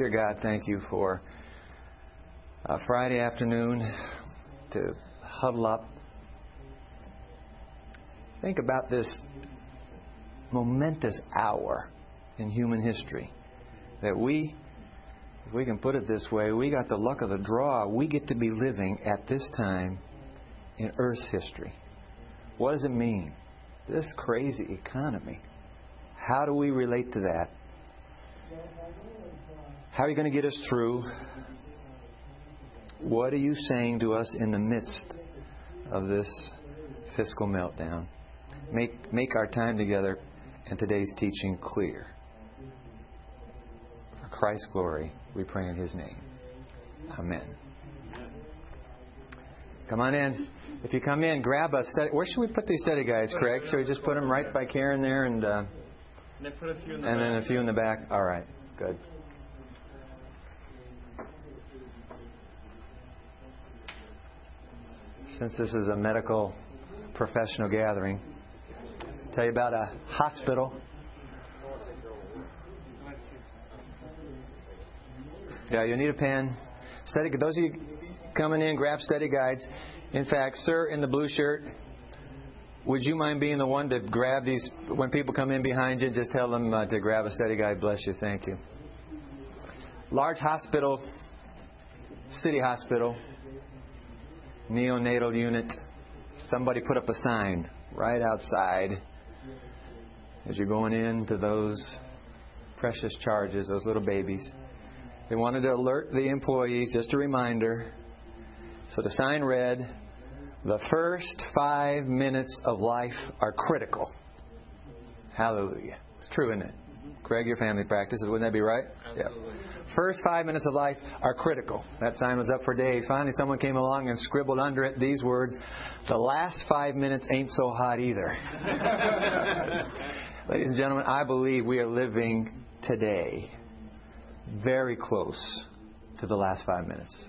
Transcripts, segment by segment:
Dear God, thank you for a Friday afternoon to huddle up. Think about this momentous hour in human history that we, if we can put it this way, we got the luck of the draw. We get to be living at this time in Earth's history. What does it mean? This crazy economy. How do we relate to that? How are you going to get us through? What are you saying to us in the midst of this fiscal meltdown? Make our time together and today's teaching clear. For Christ's glory, we pray in His name. Amen. Come on in. If you come in, grab a study. Where should we put these study guides, Craig? Should we just put them right by Karen there and then put a few in the and back. then a few in the back? All right. Good. Since this is a medical professional gathering, I'll tell you about a hospital. Yeah, you need a pen. Those of you coming in, grab study guides. In fact, sir in the blue shirt, would you mind being the one to grab these when people come in behind you? Just tell them to grab a study guide. Bless you. Thank you. Large hospital, city hospital, neonatal unit. Somebody put up a sign right outside as you're going into those precious charges, those little babies. They wanted to alert the employees, just a reminder. So the sign read, "The first 5 minutes of life are critical." Hallelujah. It's true, isn't it? Craig, your family practices, wouldn't that be right? Absolutely. Yeah. First 5 minutes of life are critical. That sign was up for days. Finally, someone came along and scribbled under it these words, "The last 5 minutes ain't so hot either." Ladies and gentlemen, I believe we are living today very close to the last 5 minutes.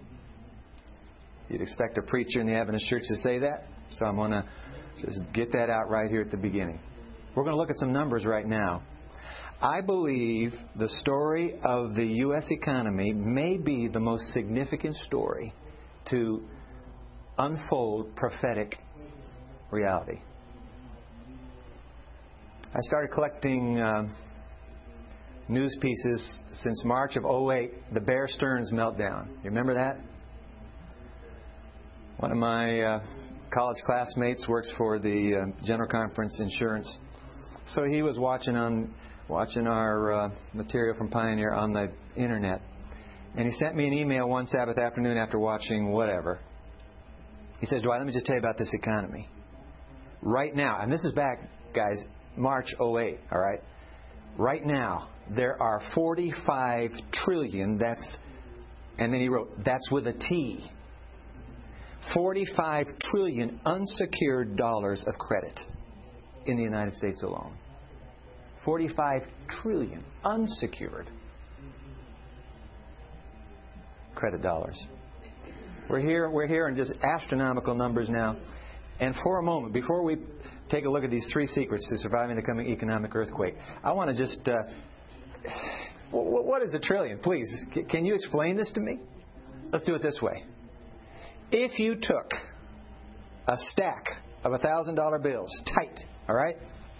You'd expect a preacher in the Adventist church to say that, so I'm going to just get that out right here at the beginning. We're going to look at some numbers right now. I believe the story of the U.S. economy may be the most significant story to unfold prophetic reality. I started collecting news pieces since March of 2008, the Bear Stearns meltdown. You remember that? One of my college classmates works for the General Conference Insurance. So he was watching our material from Pioneer on the internet. And he sent me an email one Sabbath afternoon after watching whatever. He says, "Dwight, let me just tell you about this economy. Right now," and this is back, guys, March 2008, all right? Right now, there are 45 trillion, and then he wrote, that's with a T, 45 trillion unsecured dollars of credit in the United States alone. 45 trillion unsecured credit dollars. We're here in just astronomical numbers now. And for a moment, before we take a look at these 3 secrets to surviving the coming economic earthquake, I want to just... what is a trillion? Please, can you explain this to me? Let's do it this way. If you took a stack of $1,000 bills, tight, all right?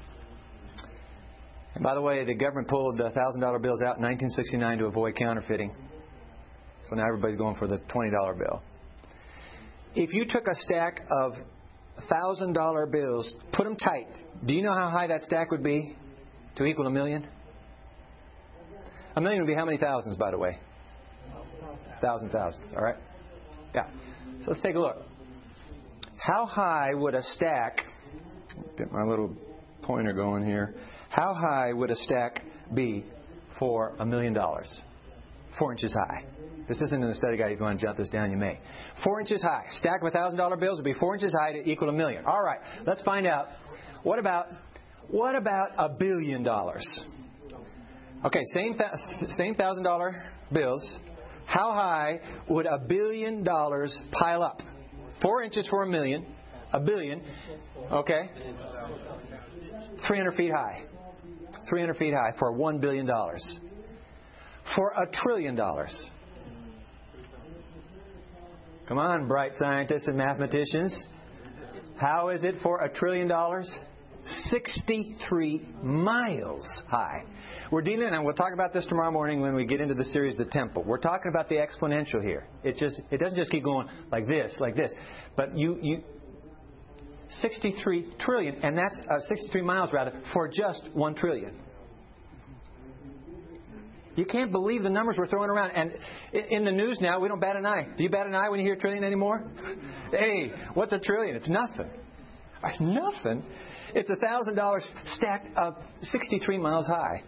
And by the way, the government pulled the $1,000 bills out in 1969 to avoid counterfeiting. So now everybody's going for the $20 bill. If you took a stack of $1,000 bills, put them tight, do you know how high that stack would be to equal a million? A million would be how many thousands, by the way? Thousands, all right? Yeah. So let's take a look. How high would a stack, get my little pointer going here, how high would a stack be for $1 million? 4 inches high. This isn't in the study guide. If you want to jot this down, you may. 4 inches high. Stack of $1,000 bills would be 4 inches high to equal $1 million. All right. Let's find out. What about $1 billion? Okay, same $1,000 bills. How high would $1 billion pile up? 4 inches for $1 million. $1 billion. Okay. 300 feet high. 300 feet high for $1 billion. for $1 trillion? Come on, bright scientists and mathematicians. How is it for $1 trillion? 63 miles high. We're dealing, and we'll talk about this tomorrow morning when we get into the series The Temple. We're talking about the exponential here. It doesn't just keep going like this. But 63 trillion, and that's 63 miles rather, for just $1 trillion. You can't believe the numbers we're throwing around. And in the news now, we don't bat an eye. Do you bat an eye when you hear trillion anymore? Hey, what's $1 trillion? It's nothing. It's nothing. It's $1,000 stacked up 63 miles high.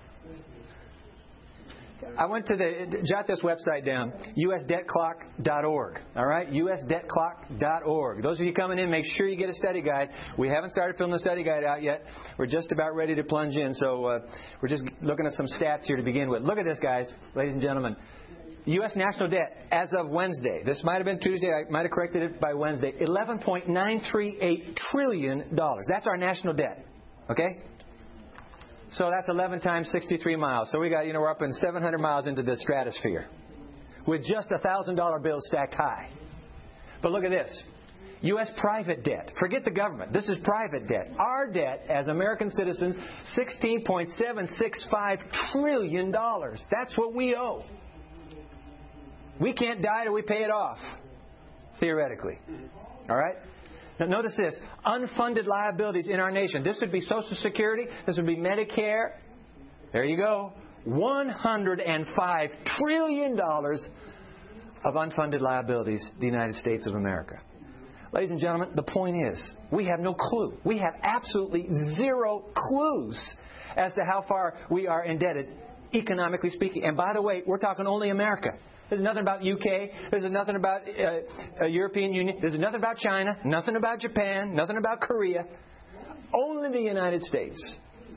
I went to jot this website down, usdebtclock.org. All right, usdebtclock.org. Those of you coming in, make sure you get a study guide. We haven't started filling the study guide out yet. We're just about ready to plunge in, so we're just looking at some stats here to begin with. Look at this, guys, ladies and gentlemen. U.S. national debt as of Wednesday. This might have been Tuesday. I might have corrected it by Wednesday. $11.938 trillion. That's our national debt. Okay? So that's 11 times 63 miles. So we got, we're up in 700 miles into the stratosphere with just $1,000 bills stacked high. But look at this. U.S. private debt. Forget the government. This is private debt. Our debt as American citizens, $16.765 trillion. That's what we owe. We can't die till we pay it off, theoretically. All right? Now, notice this. Unfunded liabilities in our nation. This would be Social Security. This would be Medicare. There you go. $105 trillion of unfunded liabilities, the United States of America. Ladies and gentlemen, the point is, we have no clue. We have absolutely zero clues as to how far we are indebted, economically speaking. And by the way, we're talking only America. There's nothing about UK. There's nothing about European Union. There's nothing about China. Nothing about Japan. Nothing about Korea. Only the United States.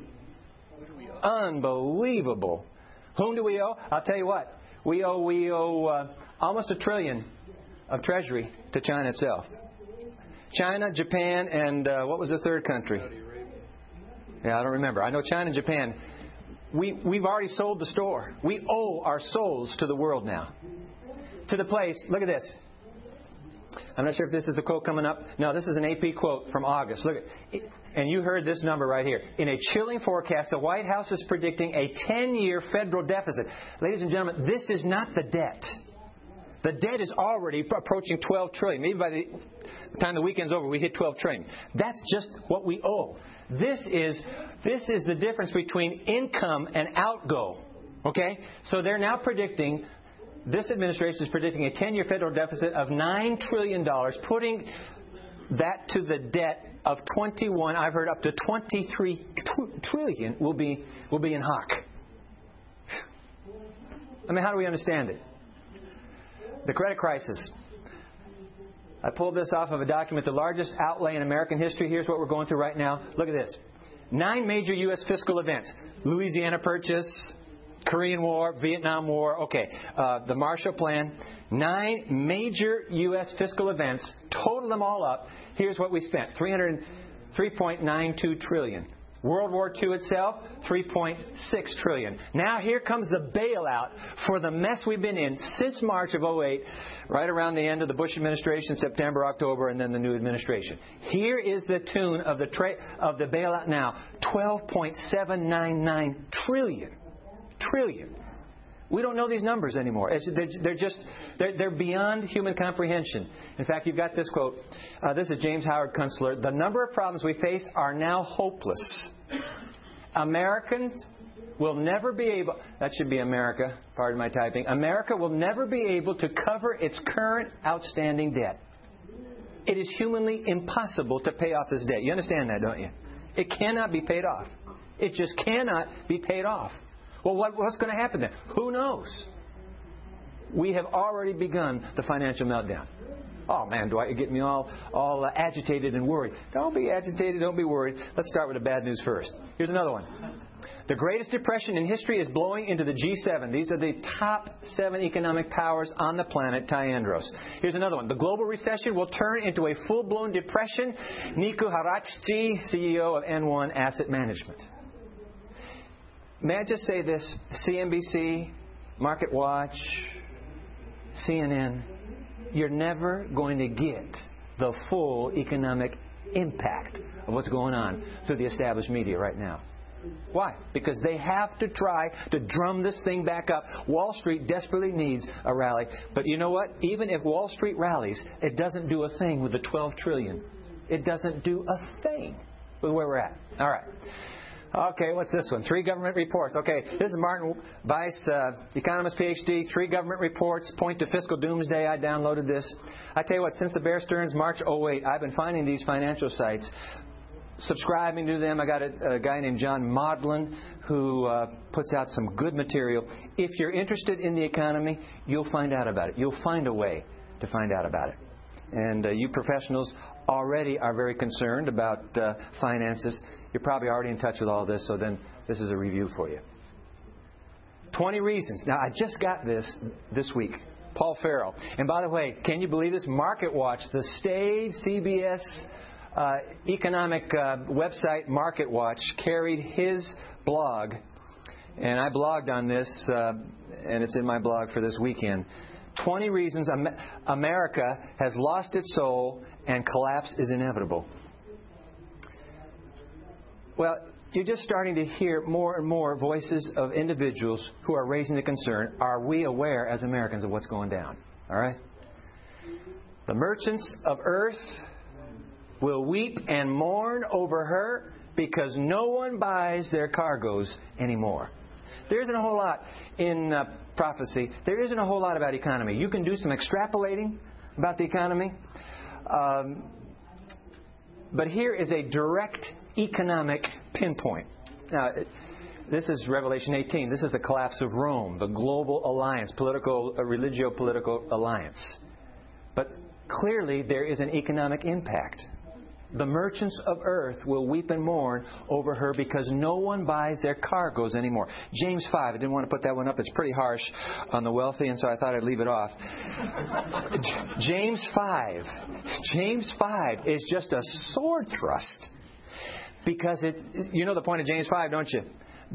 Unbelievable. Whom do we owe? I'll tell you what. We owe almost $1 trillion of Treasury to China itself. China, Japan, and what was the third country? Yeah, I don't remember. I know China and Japan. We've already sold the store. We owe our souls to the world now. To the place, look at this. I'm not sure if this is the quote coming up. No, this is an AP quote from August. Look at it. And you heard this number right here. In a chilling forecast, the White House is predicting a 10-year federal deficit. Ladies and gentlemen, this is not the debt. The debt is already approaching $12 trillion. Maybe by the time the weekend's over, we hit $12 trillion. That's just what we owe. This is the difference between income and outgo. Okay? So they're now predicting, this administration is predicting a 10-year federal deficit of $9 trillion, putting that to the debt of 21, I've heard up to 23 trillion will be in hock. I mean, how do we understand it? The credit crisis. I pulled this off of a document, the largest outlay in American history. Here's what we're going through right now. Look at this. 9 major U.S. fiscal events. Louisiana Purchase, Korean War, Vietnam War, the Marshall Plan. 9 major U.S. fiscal events. Total them all up. Here's what we spent. $3.92 trillion. World War II itself, $3.6 trillion. Now here comes the bailout for the mess we've been in since March of 2008, right around the end of the Bush administration, September, October, and then the new administration. Here is the tune of the bailout now, $12.799 trillion. We don't know these numbers anymore. They're beyond human comprehension. In fact, you've got this quote. This is James Howard Kunstler. The number of problems we face are now hopeless. Americans will never be able, that should be America, pardon my typing. America will never be able to cover its current outstanding debt. It is humanly impossible to pay off this debt. You understand that, don't you? It cannot be paid off. It just cannot be paid off. Well, what's going to happen then? Who knows? We have already begun the financial meltdown. Oh, man, do I get me all agitated and worried? Don't be agitated. Don't be worried. Let's start with the bad news first. Here's another one. The greatest depression in history is blowing into the G7. These are the top 7 economic powers on the planet, Ty Andros. Here's another one. The global recession will turn into a full-blown depression. Niku Harachji, CEO of N1 Asset Management. May I just say this? CNBC, Market Watch, CNN, you're never going to get the full economic impact of what's going on through the established media right now. Why? Because they have to try to drum this thing back up. Wall Street desperately needs a rally. But you know what? Even if Wall Street rallies, it doesn't do a thing with the $12 trillion. It doesn't do a thing with where we're at. All right. Okay, what's this one? 3 government reports. Okay, this is Martin Weiss, economist, PhD. 3 government reports point to fiscal doomsday. I downloaded this. I tell you what, since the Bear Stearns, March 08, I've been finding these financial sites, subscribing to them. I got a guy named John Maudlin who puts out some good material. If you're interested in the economy, you'll find out about it. You'll find a way to find out about it. And you professionals already are very concerned about finances. You're probably already in touch with all this, so then this is a review for you. 20 reasons. Now, I just got this week. Paul Farrell. And by the way, can you believe this? Market Watch, the staid CBS economic website Market Watch carried his blog, and I blogged on this, and it's in my blog for this weekend. 20 reasons America has lost its soul and collapse is inevitable. Well, you're just starting to hear more and more voices of individuals who are raising the concern, are we aware as Americans of what's going down? All right? The merchants of earth will weep and mourn over her because no one buys their cargoes anymore. There isn't a whole lot in prophecy. There isn't a whole lot about economy. You can do some extrapolating about the economy. But here is a direct economic pinpoint. Now, this is Revelation 18. This is the collapse of Rome, the global alliance, religio-political alliance. But clearly there is an economic impact. The merchants of earth will weep and mourn over her because no one buys their cargoes anymore. James 5. I didn't want to put that one up. It's pretty harsh on the wealthy, and so I thought I'd leave it off. James 5. James 5 is just a sword thrust. Because you know the point of James 5, don't you?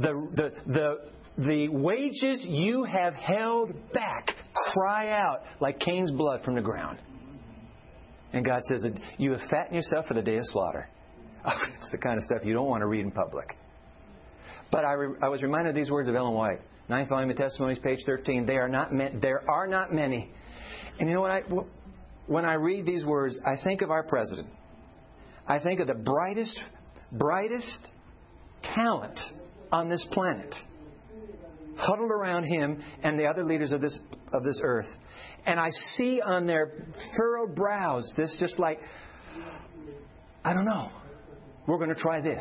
The wages you have held back cry out like Cain's blood from the ground. And God says that you have fattened yourself for the day of slaughter. Oh, it's the kind of stuff you don't want to read in public. But I was reminded of these words of Ellen White, 9th volume of Testimonies, page 13. There are not many. And you know what? When I read these words, I think of our president. I think of the brightest talent on this planet, huddled around him and the other leaders of this earth. And I see on their furrowed brows this just like, I don't know, we're going to try this.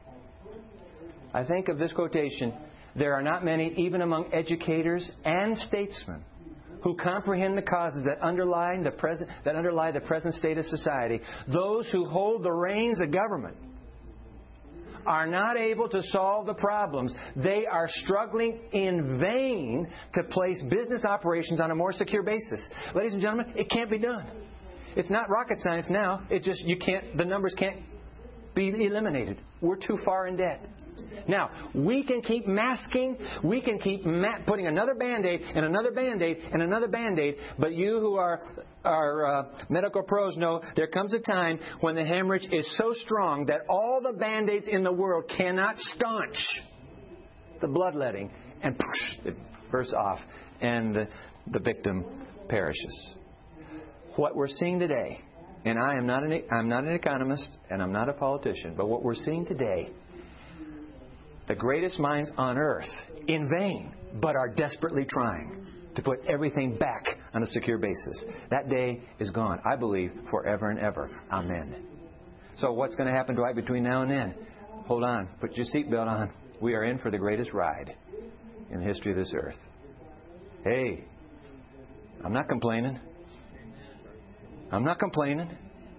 I think of this quotation, there are not many, even among educators and statesmen, who comprehend the causes that underlie the present state of society. Those who hold the reins of government are not able to solve the problems. They are struggling in vain to place business operations on a more secure basis. Ladies and gentlemen, it can't be done. It's not rocket science now. The numbers can't be eliminated. We're too far in debt. Now, we can keep masking, we can keep putting another Band-Aid and another Band-Aid and another Band-Aid, but you who are medical pros know there comes a time when the hemorrhage is so strong that all the Band-Aids in the world cannot staunch the bloodletting, and it bursts off, and the victim perishes. What we're seeing today, and I'm not an economist and I'm not a politician, but what we're seeing today, the greatest minds on earth, in vain, but are desperately trying to put everything back on a secure basis. That day is gone, I believe, forever and ever. Amen. So what's going to happen, Dwight, between now and then? Hold on. Put your seatbelt on. We are in for the greatest ride in the history of this earth. Hey, I'm not complaining. I'm not complaining.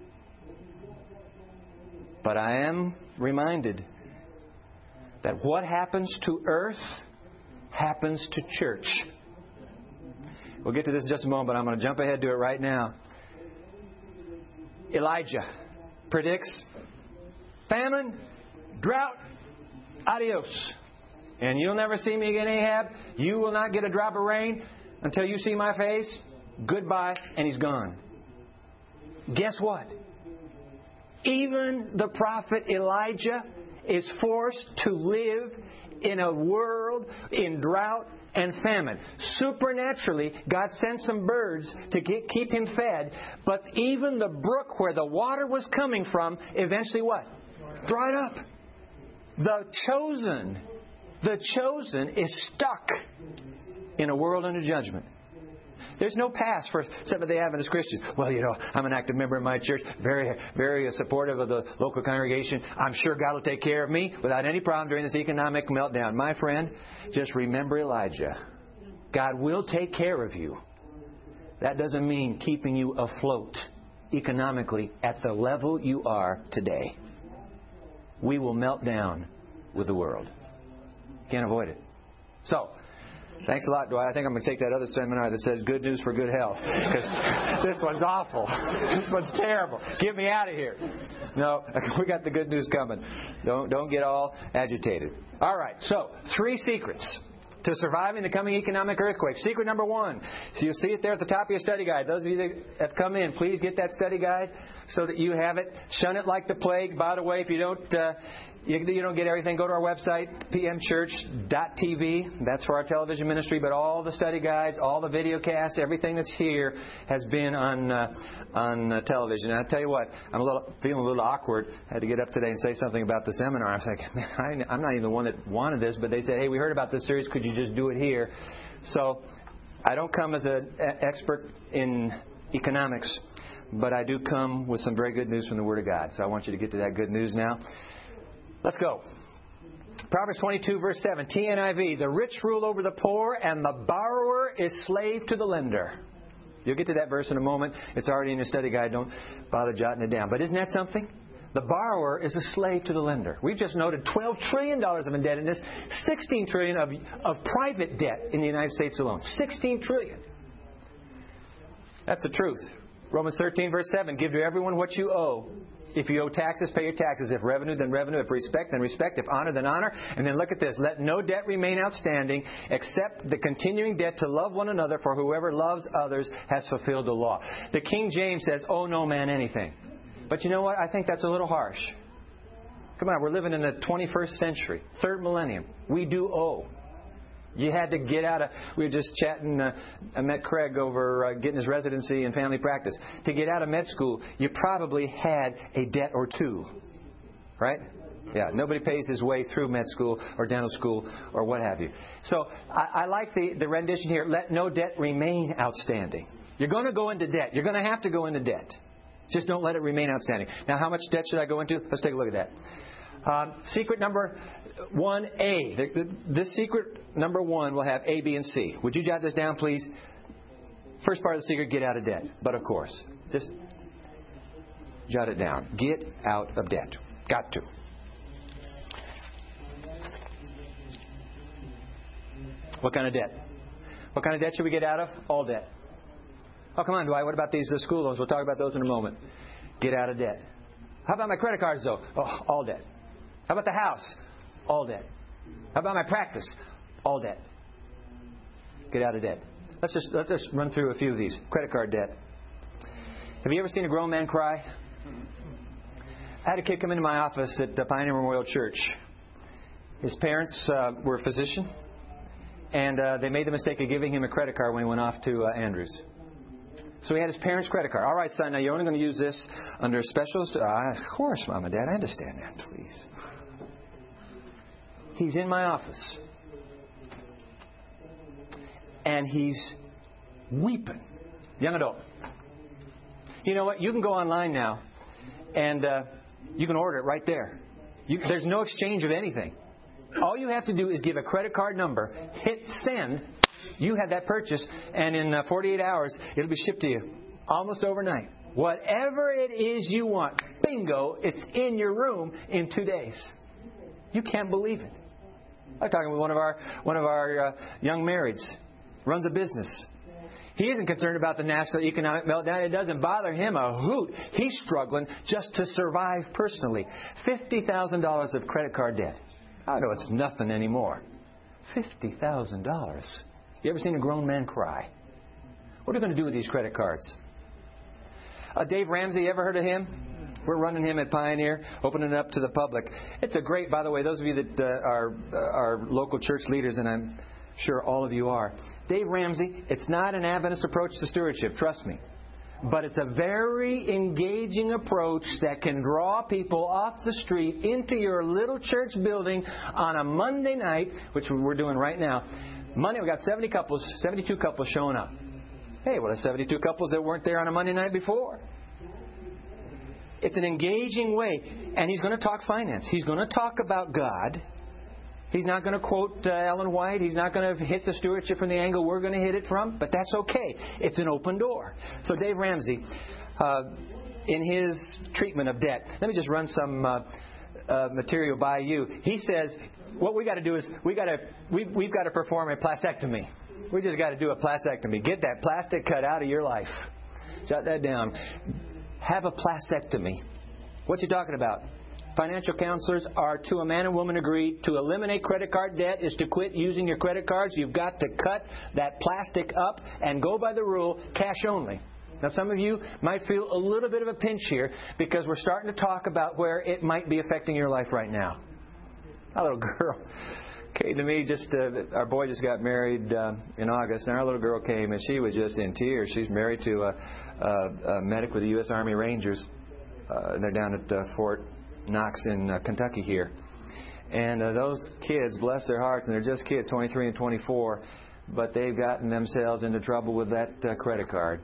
But I am reminded that what happens to earth happens to church. We'll get to this in just a moment, but I'm going to jump ahead to it right now. Elijah predicts famine, drought, adios. And you'll never see me again, Ahab. You will not get a drop of rain until you see my face. Goodbye. And he's gone. Guess what? Even the prophet Elijah is forced to live in a world in drought and famine. Supernaturally, God sent some birds to keep him fed. But even the brook where the water was coming from, eventually what? Dried up. The chosen is stuck in a world under judgment. There's no pass for Seventh-day Adventist Christians. Well, I'm an active member of my church, very, very supportive of the local congregation. I'm sure God will take care of me without any problem during this economic meltdown. My friend, just remember Elijah. God will take care of you. That doesn't mean keeping you afloat economically at the level you are today. We will melt down with the world. Can't avoid it. So, thanks a lot, Dwight. I think I'm going to take that other seminar that says good news for good health. Because this one's awful. This one's terrible. Get me out of here. No, we got the good news coming. Don't get all agitated. All right, so 3 secrets to surviving the coming economic earthquake. Secret number 1. So you'll see it there at the top of your study guide. Those of you that have come in, please get that study guide so that you have it. Shun it like the plague. By the way, if you don't get everything, go to our website, pmchurch.tv. That's for our television ministry. But all the study guides, all the video casts, everything that's here has been on television. And I tell you what, I'm feeling a little awkward. I had to get up today and say something about the seminar. I was like, man, I'm not even the one that wanted this. But they said, hey, we heard about this series. Could you just do it here? So I don't come as an expert in economics, but I do come with some very good news from the Word of God. So I want you to get to that good news now. Let's go. Proverbs 22, verse 7, TNIV. The rich rule over the poor, and the borrower is slave to the lender. You'll get to that verse in a moment. It's already in your study guide. Don't bother jotting it down. But isn't that something? The borrower is a slave to the lender. We've just noted $12 trillion of indebtedness, $16 trillion of private debt in the United States alone. $16 trillion. That's the truth. Romans 13, verse 7, give to everyone what you owe. If you owe taxes, pay your taxes. If revenue, then revenue. If respect, then respect. If honor, then honor. And then look at this. Let no debt remain outstanding except the continuing debt to love one another, for whoever loves others has fulfilled the law. The King James says, owe no man anything. But you know what? I think that's a little harsh. Come on, we're living in the 21st century, 3rd millennium. We do owe. You had to get out of... We were just chatting. I met Craig over getting his residency in family practice. To get out of med school, you probably had a debt or two. Right? Yeah, nobody pays his way through med school or dental school or what have you. So I like the rendition here. Let no debt remain outstanding. You're going to go into debt. You're going to have to go into debt. Just don't let it remain outstanding. Now, how much debt should I go into? Let's take a look at that. Secret number 1A. This secret number 1 will have A, B, and C. Would you jot this down, please? First part of the secret, get out of debt. But of course, just jot it down. Get out of debt. Got to. What kind of debt? What kind of debt should we get out of? All debt. Oh, come on, Dwight. What about these school loans? We'll talk about those in a moment. Get out of debt. How about my credit cards, though? Oh, all debt. How about the house? All debt. How about my practice? All debt. Get out of debt. Let's just run through a few of these. Credit card debt. Have you ever seen a grown man cry? I had a kid come into my office at Pioneer Memorial Church. His parents were a physician, and they made the mistake of giving him a credit card when he went off to Andrews. So he had his parents' credit card. All right, son, now you're only going to use this under specials. Of course, Mom and Dad, I understand that, please. He's in my office. And he's weeping. Young adult. You know what? You can go online now, and you can order it right there. There's no exchange of anything. All you have to do is give a credit card number, hit send. You have that purchase, and in 48 hours, it'll be shipped to you almost overnight. Whatever it is you want, bingo, it's in your room in 2 days. You can't believe it. I'm talking with one of our young marrieds. Runs a business. He isn't concerned about the national economic meltdown. It doesn't bother him a hoot. He's struggling just to survive personally. $50,000 of credit card debt. I know it's nothing anymore. $50,000. You ever seen a grown man cry? What are we going to do with these credit cards? Dave Ramsey, ever heard of him? We're running him at Pioneer, opening it up to the public. It's a great, by the way, those of you that are local church leaders, and I'm sure all of you are. Dave Ramsey, it's not an Adventist approach to stewardship, trust me. But it's a very engaging approach that can draw people off the street into your little church building on a Monday night, which we're doing right now. Monday, we got 72 couples showing up. Hey, well, there's 72 couples that weren't there on a Monday night before. It's an engaging way. And he's going to talk finance. He's going to talk about God. He's not going to quote Ellen White. He's not going to hit the stewardship from the angle we're going to hit it from. But that's okay. It's an open door. So Dave Ramsey, in his treatment of debt, let me just run some material by you. He says, what we got to do is we've got to perform a plastectomy. We just got to do a plastectomy. Get that plastic cut out of your life. Jot that down. Have a plastectomy. What you talking about? Financial counselors are, to a man and woman, agreed to eliminate credit card debt is to quit using your credit cards. You've got to cut that plastic up and go by the rule, cash only. Now, some of you might feel a little bit of a pinch here because we're starting to talk about where it might be affecting your life right now. A little girl came to me, our boy just got married in August, and our little girl came, and she was just in tears. She's married to a medic with the U.S. Army Rangers. They're down at Fort Knox in Kentucky here. And those kids, bless their hearts, and they're just kids, 23 and 24, but they've gotten themselves into trouble with that credit card.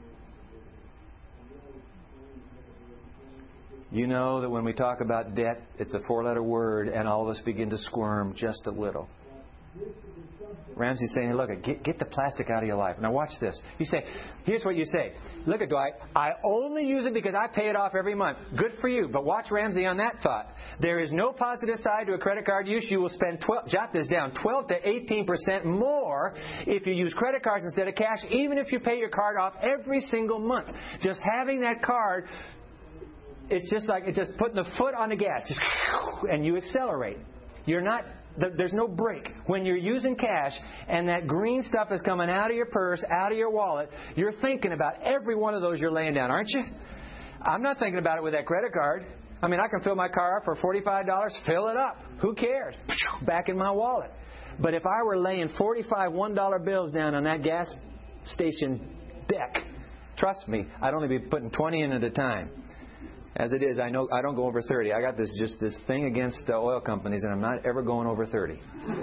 You know that when we talk about debt, it's a four-letter word, and all of us begin to squirm just a little. Ramsey's saying, look, get the plastic out of your life. Now watch this. You say, here's what you say. Look at Dwight, I only use it because I pay it off every month. Good for you. But watch Ramsey on that thought. There is no positive side to a credit card use. You will spend, jot this down, 12 to 18% more if you use credit cards instead of cash, even if you pay your card off every single month. Just having that card, it's just putting the foot on the gas, and you accelerate. There's no brake. When you're using cash and that green stuff is coming out of your purse, out of your wallet, you're thinking about every one of those you're laying down, aren't you? I'm not thinking about it with that credit card. I mean, I can fill my car up for $45, fill it up. Who cares? Back in my wallet. But if I were laying 45 $1 bills down on that gas station deck, trust me, I'd only be putting 20 in at a time. As it is, I know I don't go over 30. I got this thing against oil companies, and I'm not ever going over 30.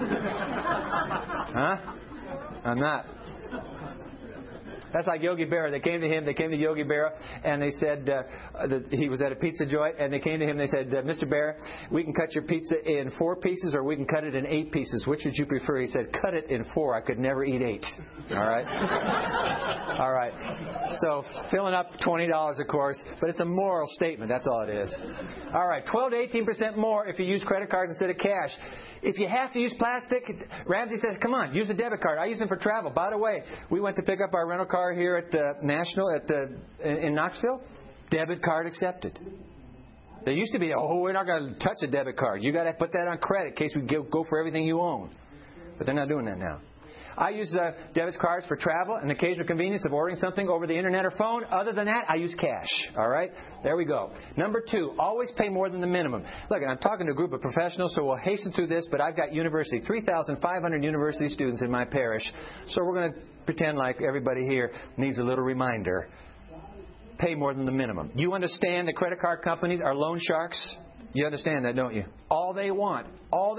Huh? I'm not. That's like Yogi Berra. They came to Yogi Berra, and they said he was at a pizza joint, and they came to him and they said, Mr. Berra, we can cut your pizza in 4 pieces or we can cut it in 8 pieces. Which would you prefer? He said, cut it in 4. I could never eat 8. All right? All right. So filling up $20, of course, but it's a moral statement. That's all it is. All right. 12 to 18% more if you use credit cards instead of cash. If you have to use plastic, Ramsey says, come on, use a debit card. I use them for travel. By the way, we went to pick up our rental car here at National in Knoxville. Debit card accepted. There used to be, we're not going to touch a debit card. You got to put that on credit in case we go for everything you own. But they're not doing that now. I use debit cards for travel and the occasional convenience of ordering something over the internet or phone. Other than that, I use cash. All right? There we go. Number 2, always pay more than the minimum. Look, and I'm talking to a group of professionals, so we'll hasten through this, but I've got 3,500 university students in my parish, so we're going to pretend like everybody here needs a little reminder. Pay more than the minimum. You understand the credit card companies are loan sharks? You understand that, don't you? All they want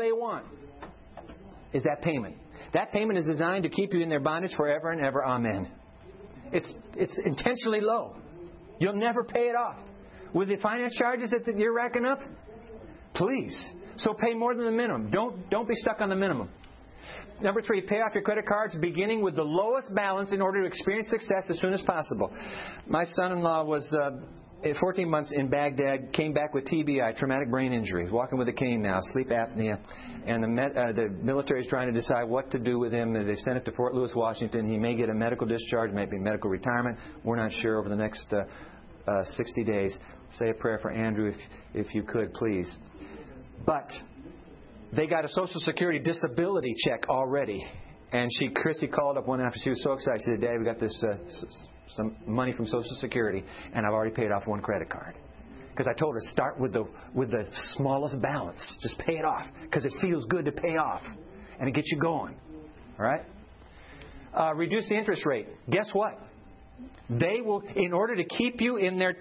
is that payment. That payment is designed to keep you in their bondage forever and ever. Amen. It's intentionally low. You'll never pay it off. With the finance charges that you're racking up, please. So pay more than the minimum. Don't be stuck on the minimum. Number 3, pay off your credit cards beginning with the lowest balance in order to experience success as soon as possible. My son-in-law was 14 months in Baghdad, came back with TBI, traumatic brain injury, walking with a cane now, sleep apnea, and the military is trying to decide what to do with him. They've sent it to Fort Lewis, Washington. He may get a medical discharge, maybe medical retirement. We're not sure over the next 60 days. Say a prayer for Andrew if you could, please. But They got a Social Security disability check already. And Chrissy called up one after. She was so excited. She said, Dad, we got this some money from Social Security, and I've already paid off one credit card. Because I told her, start with the smallest balance. Just pay it off. Because it feels good to pay off. And it gets you going. All right? Reduce the interest rate. Guess what? They will, in order to keep you in their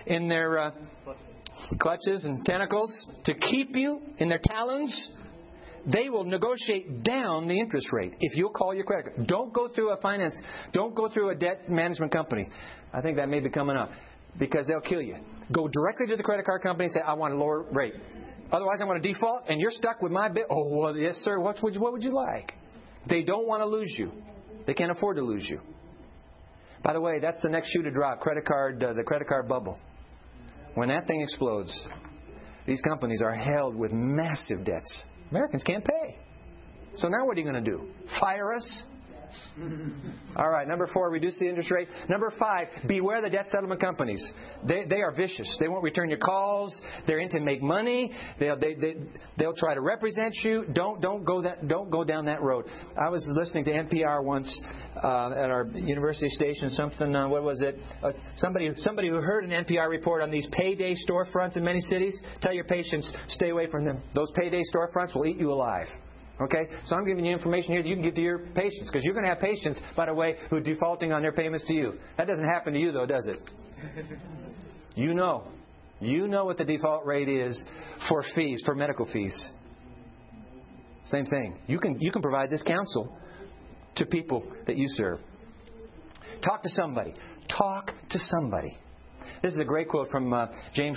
clutches and tentacles, to keep you in their talons, they will negotiate down the interest rate if you'll call your credit card. Don't go through a debt management company. I think that may be coming up. Because they'll kill you. Go directly to the credit card company and say, I want a lower rate. Otherwise, I'm going to default, and you're stuck with my bill. Oh, well, yes, sir. What would you like? They don't want to lose you. They can't afford to lose you. By the way, that's the next shoe to drop. The credit card bubble. When that thing explodes, these companies are held with massive debts. Americans can't pay. So now what are you going to do? Fire us? All right, number 4, reduce the interest rate. Number 5, beware the debt settlement companies. They are vicious. They won't return your calls. They're in to make money. They'll try to represent you. Don't go down that road. I was listening to NPR once at our university station. What was it? Somebody who heard an NPR report on these payday storefronts in many cities. Tell your patients, stay away from them. Those payday storefronts will eat you alive. Okay? So I'm giving you information here that you can give to your patients. Because you're going to have patients, by the way, who are defaulting on their payments to you. That doesn't happen to you, though, does it? You know. You know what the default rate is for fees, for medical fees. Same thing. You can provide this counsel to people that you serve. Talk to somebody. Talk to somebody. This is a great quote from James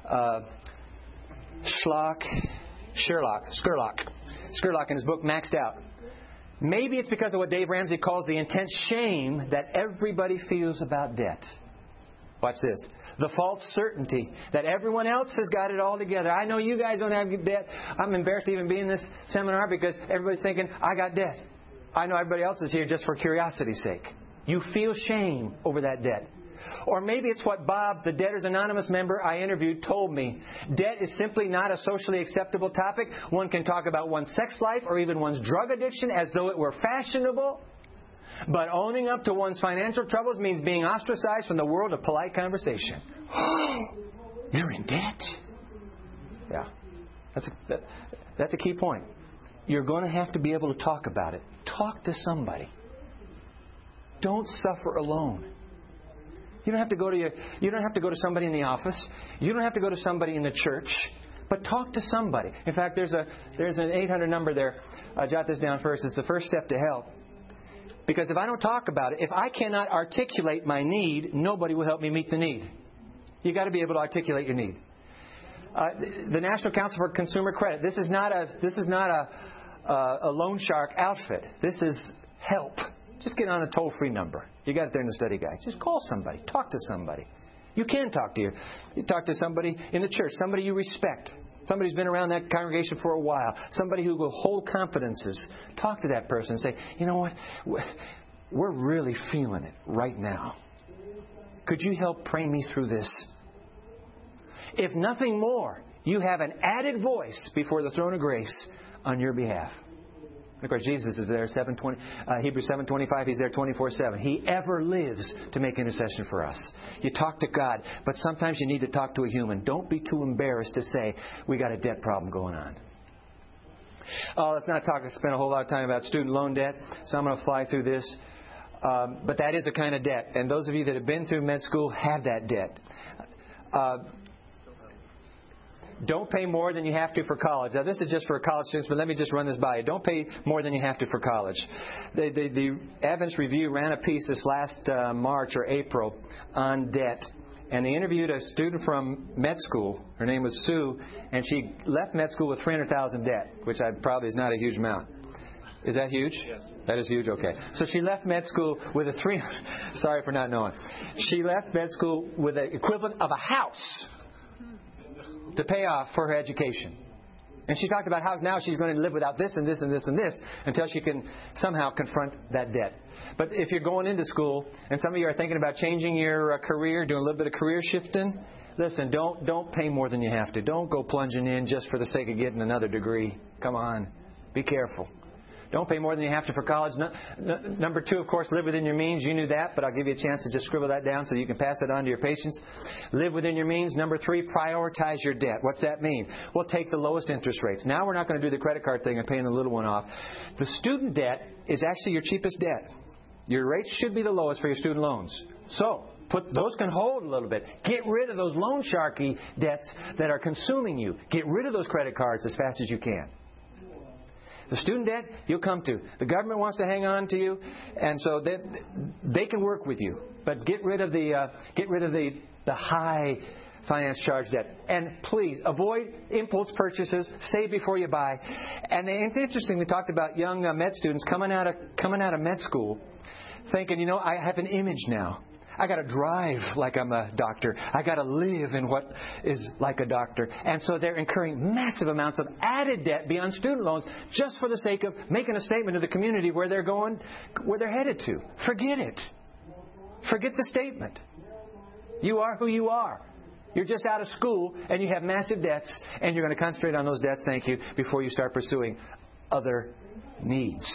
Scurlock in his book Maxed Out. Maybe it's because of what Dave Ramsey calls the intense shame that everybody feels about debt. Watch this. The false certainty that everyone else has got it all together. I know you guys don't have debt. I'm embarrassed to even be in this seminar because everybody's thinking, I got debt. I know everybody else is here just for curiosity's sake. You feel shame over that debt. Or maybe it's what Bob, the Debtors Anonymous member I interviewed, told me. Debt is simply not a socially acceptable topic. One can talk about one's sex life or even one's drug addiction as though it were fashionable. But owning up to one's financial troubles means being ostracized from the world of polite conversation. You're in debt? Yeah. That's a key point. You're going to have to be able to talk about it. Talk to somebody. Don't suffer alone. You don't have to go to somebody in the office. You don't have to go to somebody in the church. But talk to somebody. In fact, there's an 800 number there. Jot this down first. It's the first step to help. Because if I don't talk about it, if I cannot articulate my need, nobody will help me meet the need. You've got to be able to articulate your need. The National Council for Consumer Credit. This is not a loan shark outfit. This is help. Just get on a toll-free number. You got it there in the study guide. Just call somebody. Talk to somebody. You can talk to you talk to somebody in the church, somebody you respect, somebody who's been around that congregation for a while, somebody who will hold confidences. Talk to that person and say, you know what, we're really feeling it right now. Could you help pray me through this? If nothing more, you have an added voice before the throne of grace on your behalf. Of course, Jesus is there, Hebrews 7:25. He's there 24/7. He ever lives to make intercession for us. You talk to God, but sometimes you need to talk to a human. Don't be too embarrassed to say, we got a debt problem going on. Let's not spend a whole lot of time about student loan debt, so I'm going to fly through this. But that is a kind of debt. And those of you that have been through med school have that debt. Don't pay more than you have to for college. Now, this is just for college students, but let me just run this by you. Don't pay more than you have to for college. The Adventist Review ran a piece this last March or April on debt. And they interviewed a student from med school. Her name was Sue, and she left med school with $300,000 debt, which probably is not a huge amount. Is that huge? Yes. That is huge? Okay. So she left med school with sorry for not knowing. She left med school with the equivalent of a house to pay off for her education. And she talked about how now she's going to live without this and this and this and this until she can somehow confront that debt. But if you're going into school, and some of you are thinking about changing your career, doing a little bit of career shifting, Listen, don't pay more than you have to. Don't go plunging in just for the sake of getting another degree. Come on. Be careful. Don't pay more than you have to for college. Number 2, of course, live within your means. You knew that, but I'll give you a chance to just scribble that down so you can pass it on to your patients. Live within your means. Number 3, prioritize your debt. What's that mean? Well, take the lowest interest rates. Now we're not going to do the credit card thing and paying the little one off. The student debt is actually your cheapest debt. Your rates should be the lowest for your student loans. So, those can hold a little bit. Get rid of those loan sharky debts that are consuming you. Get rid of those credit cards as fast as you can. The student debt, you'll come to. The government wants to hang on to you, and so they can work with you. But get rid of the high finance charge debt. And please, avoid impulse purchases. Save before you buy. And it's interesting, we talked about young med students coming out of med school thinking, I have an image now. I got to drive like I'm a doctor. I got to live in what is like a doctor. And so they're incurring massive amounts of added debt beyond student loans just for the sake of making a statement to the community where they're going, where they're headed to. Forget it. Forget the statement. You are who you are. You're just out of school and you have massive debts and you're going to concentrate on those debts, thank you, before you start pursuing other needs.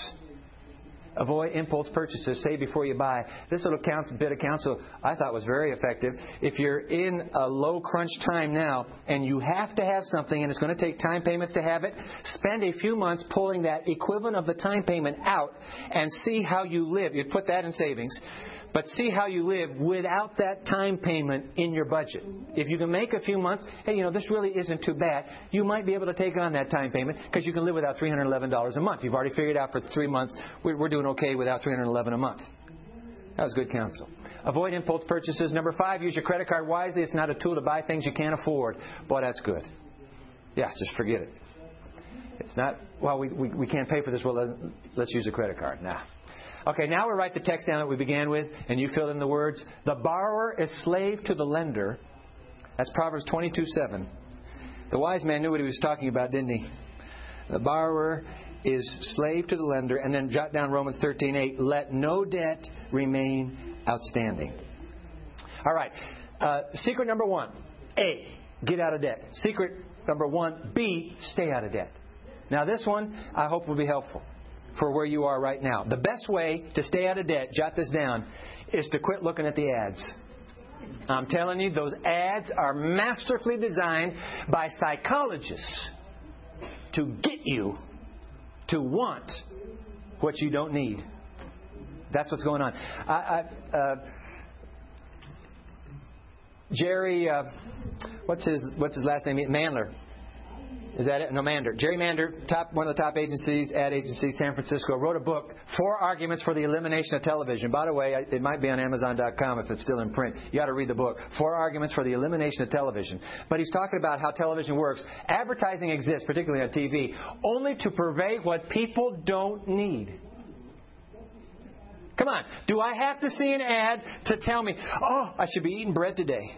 Avoid impulse purchases. Save before you buy. This little bit of counsel I thought was very effective. If you're in a low crunch time now and you have to have something and it's going to take time payments to have it, spend a few months pulling that equivalent of the time payment out and see how you live. You'd put that in savings. But see how you live without that time payment in your budget. If you can make a few months, hey, this really isn't too bad. You might be able to take on that time payment because you can live without $311 a month. You've already figured out for 3 months we're doing okay without $311 a month. That was good counsel. Avoid impulse purchases. Number 5, use your credit card wisely. It's not a tool to buy things you can't afford. Boy, that's good. Yeah, just forget it. It's not, well, we can't pay for this. Well, let's use a credit card. Nah. Okay, now we write the text down that we began with, and you fill in the words. The borrower is slave to the lender. That's Proverbs 22:7. The wise man knew what he was talking about, didn't he? The borrower is slave to the lender. And then jot down Romans 13:8. Let no debt remain outstanding. All right. Secret number 1. A, get out of debt. Secret number 1. B, stay out of debt. Now this one I hope will be helpful for where you are right now. The best way to stay out of debt, jot this down, is to quit looking at the ads. I'm telling you, those ads are masterfully designed by psychologists to get you to want what you don't need. That's what's going on. Jerry, what's his last name? Mandler. Is that it? No, Mander. Jerry Mander, one of the top agencies, ad agency, San Francisco, wrote a book, 4 Arguments for the Elimination of Television. By the way, it might be on Amazon.com if it's still in print. You got to read the book, 4 Arguments for the Elimination of Television. But he's talking about how television works. Advertising exists, particularly on TV, only to purvey what people don't need. Come on. Do I have to see an ad to tell me, oh, I should be eating bread today?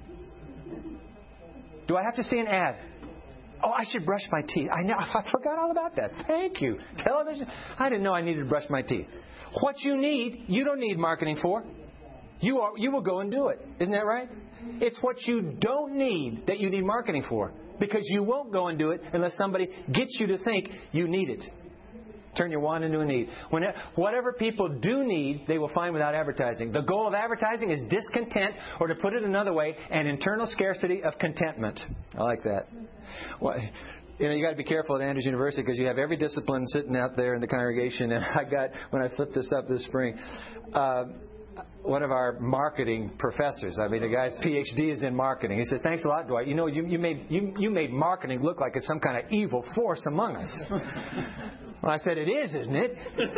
Do I have to see an ad? Oh, I should brush my teeth. I forgot all about that. Thank you. Television. I didn't know I needed to brush my teeth. What you need, you don't need marketing for. You will go and do it. Isn't that right? It's what you don't need that you need marketing for. Because you won't go and do it unless somebody gets you to think you need it. Turn your want into a need. Whatever people do need, they will find without advertising. The goal of advertising is discontent, or to put it another way, an internal scarcity of contentment. I like that. Well, you got to be careful at Andrews University because you have every discipline sitting out there in the congregation. And when I flipped this up this spring, one of our marketing professors, the guy's PhD is in marketing. He said, "Thanks a lot, Dwight. You made marketing look like it's some kind of evil force among us." Well, I said, "It is, isn't it?"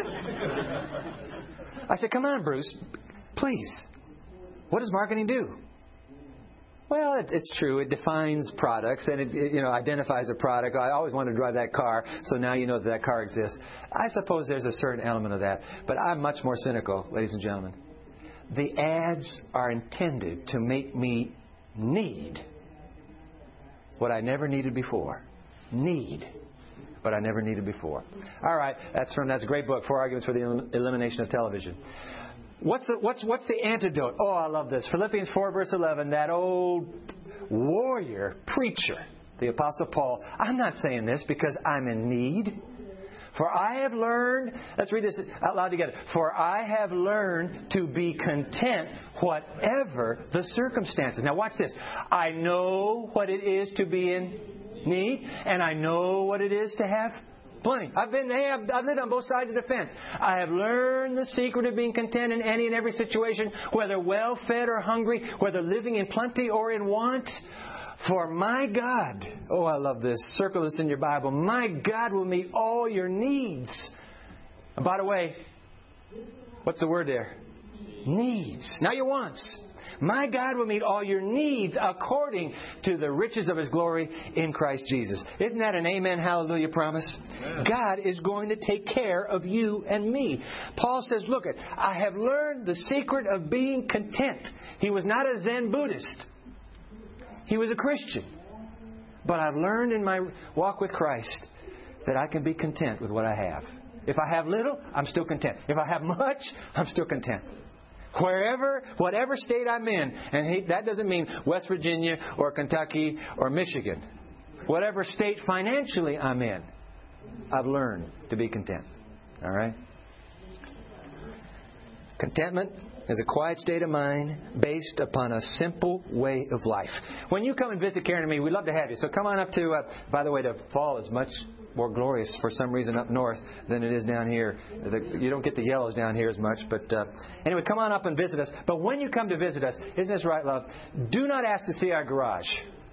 I said, "Come on, Bruce, please. What does marketing do?" Well, it's true. It defines products and it identifies a product. I always wanted to drive that car, so now you know that car exists. I suppose there's a certain element of that, but I'm much more cynical, ladies and gentlemen. The ads are intended to make me need what I never needed before. Need what I never needed before. All right, that's a great book, 4 Arguments for the Elimination of Television. What's the antidote? Oh, I love this. Philippians 4 verse 11, that old warrior, preacher. The Apostle Paul, I'm not saying this because I'm in need. For I have learned, let's read this out loud together. For I have learned to be content whatever the circumstances. Now watch this. I know what it is to be in need, and I know what it is to have plenty. I've lived on both sides of the fence. I have learned the secret of being content in any and every situation, whether well-fed or hungry, whether living in plenty or in want. For my God, oh, I love this. Circle this in your Bible. My God will meet all your needs. And by the way, what's the word there? Needs. Not your wants. My God will meet all your needs according to the riches of His glory in Christ Jesus. Isn't that an amen, hallelujah promise? Yeah. God is going to take care of you and me. Paul says, look, I have learned the secret of being content. He was not a Zen Buddhist. He was a Christian. But I've learned in my walk with Christ that I can be content with what I have. If I have little, I'm still content. If I have much, I'm still content. Whatever state I'm in, and that doesn't mean West Virginia or Kentucky or Michigan. Whatever state financially I'm in, I've learned to be content. All right? Contentment is a quiet state of mind based upon a simple way of life. When you come and visit Karen and me, we'd love to have you. So come on up to, by the way, the fall is much more glorious for some reason up north than it is down here. You don't get the yellows down here as much. But anyway, come on up and visit us. But when you come to visit us, isn't this right, love? Do not ask to see our garage.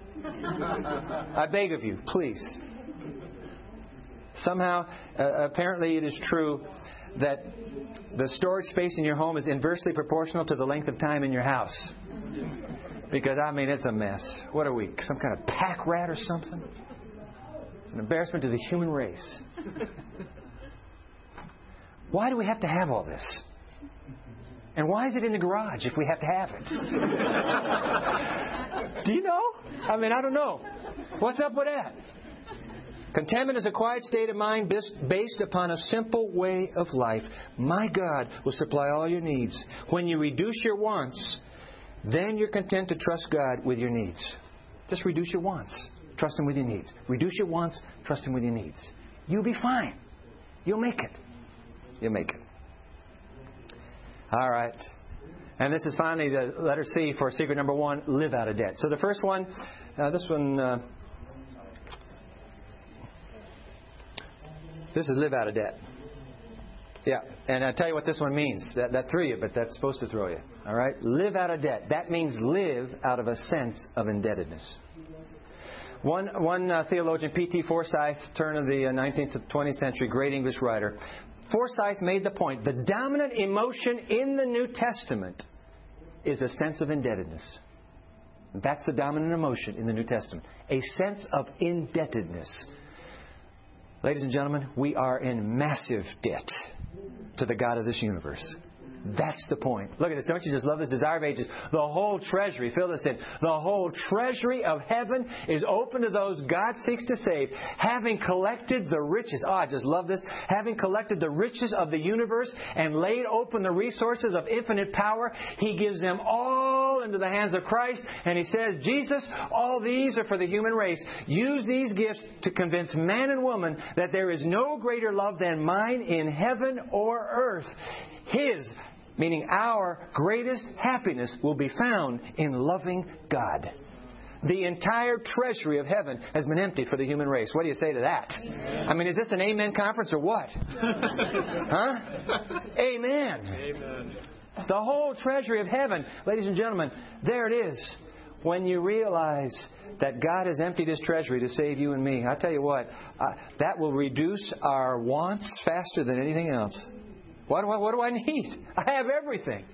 I beg of you, please. Somehow, apparently it is true that the storage space in your home is inversely proportional to the length of time in your house. Because, I mean, it's a mess. What are we, some kind of pack rat or something? It's an embarrassment to the human race. Why do we have to have all this? And why is it in the garage if we have to have it? Do you know? I mean, I don't know. What's up with that? Contentment is a quiet state of mind based upon a simple way of life. My God will supply all your needs. When you reduce your wants, then you're content to trust God with your needs. Just reduce your wants. Trust Him with your needs. Reduce your wants. Trust Him with your needs. You'll be fine. You'll make it. You'll make it. All right. And this is finally the letter C for secret number 1, live out of debt. So the first one, this is live out of debt. Yeah, and I'll tell you what this one means. That threw you, but that's supposed to throw you. All right? Live out of debt. That means live out of a sense of indebtedness. One theologian, P.T. Forsyth, turn of the 19th to 20th century, great English writer, Forsyth made the point, the dominant emotion in the New Testament is a sense of indebtedness. That's the dominant emotion in the New Testament. A sense of indebtedness. Ladies and gentlemen, we are in massive debt to the God of this universe. That's the point. Look at this. Don't you just love this? Desire of Ages. The whole treasury, fill this in. The whole treasury of heaven is open to those God seeks to save, having collected the riches. Oh, I just love this. Having collected the riches of the universe and laid open the resources of infinite power, He gives them all into the hands of Christ. And He says, Jesus, all these are for the human race. Use these gifts to convince man and woman that there is no greater love than mine in heaven or earth. His, meaning our greatest happiness, will be found in loving God. The entire treasury of heaven has been emptied for the human race. What do you say to that? Amen. I mean, is this an amen conference or what? Huh? Amen. Amen. The whole treasury of heaven, ladies and gentlemen, there it is. When you realize that God has emptied His treasury to save you and me, I tell you what, that will reduce our wants faster than anything else. What do I need? I have everything.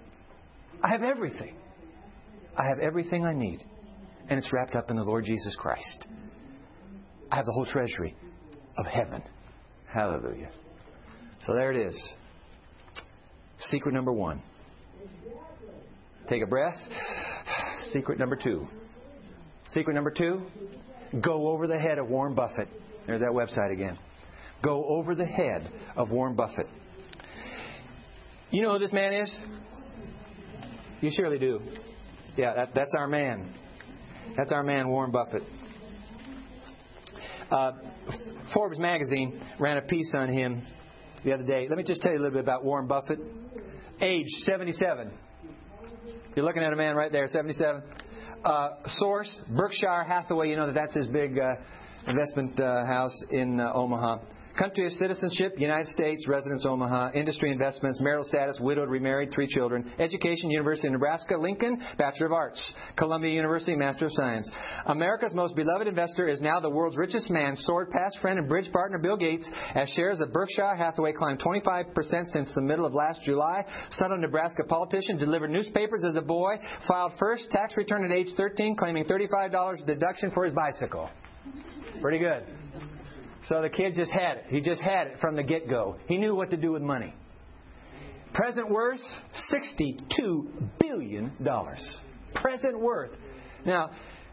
I have everything. I have everything I need. And it's wrapped up in the Lord Jesus Christ. I have the whole treasury of heaven. Hallelujah. So there it is. Secret number 1. Take a breath. Secret number 2. Secret number 2. Go over the head of Warren Buffett. There's that website again. Go over the head of Warren Buffett. You know who this man is? You surely do. Yeah, that's our man. That's our man, Warren Buffett. Forbes magazine ran a piece on him the other day. Let me just tell you a little bit about Warren Buffett. Age, 77. You're looking at a man right there, 77. Source, Berkshire Hathaway. You know that's his big investment house in Omaha. Country of citizenship, United States, residence Omaha. Industry investments, marital status, widowed, remarried, 3 children. Education, University of Nebraska, Lincoln, Bachelor of Arts. Columbia University, Master of Science. America's most beloved investor is now the world's richest man, soared past friend and bridge partner Bill Gates, as shares of Berkshire Hathaway climbed 25% since the middle of last July. Son of Nebraska politician, delivered newspapers as a boy, filed first tax return at age 13, claiming $35 deduction for his bicycle. Pretty good. So the kid just had it. He just had it from the get-go. He knew what to do with money. Present worth, $62 billion. Present worth. Now,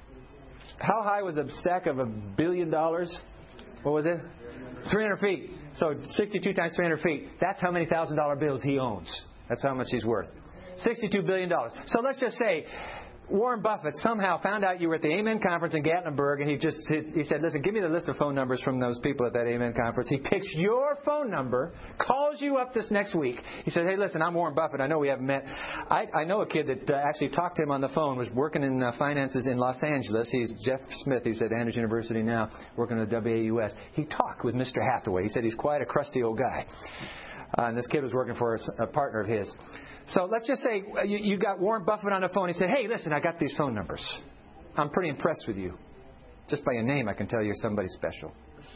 how high was a stack of $1 billion? What was it? 300 feet. So 62 times 300 feet. That's how many $1,000 bills he owns. That's how much he's worth. $62 billion. So let's just say Warren Buffett somehow found out you were at the Amen conference in Gatlinburg, and he said, listen, give me the list of phone numbers from those people at that Amen conference. He picks your phone number, calls you up this next week. He said, hey, listen, I'm Warren Buffett. I know we haven't met. I know a kid that actually talked to him on the phone, was working in finances in Los Angeles. He's Jeff Smith. He's at Andrews University now, working at WAUS. He talked with Mr. Hathaway. He said he's quite a crusty old guy. And this kid was working for a partner of his. So let's just say you got Warren Buffett on the phone. He said, hey, listen, I got these phone numbers. I'm pretty impressed with you. Just by your name, I can tell you're somebody special.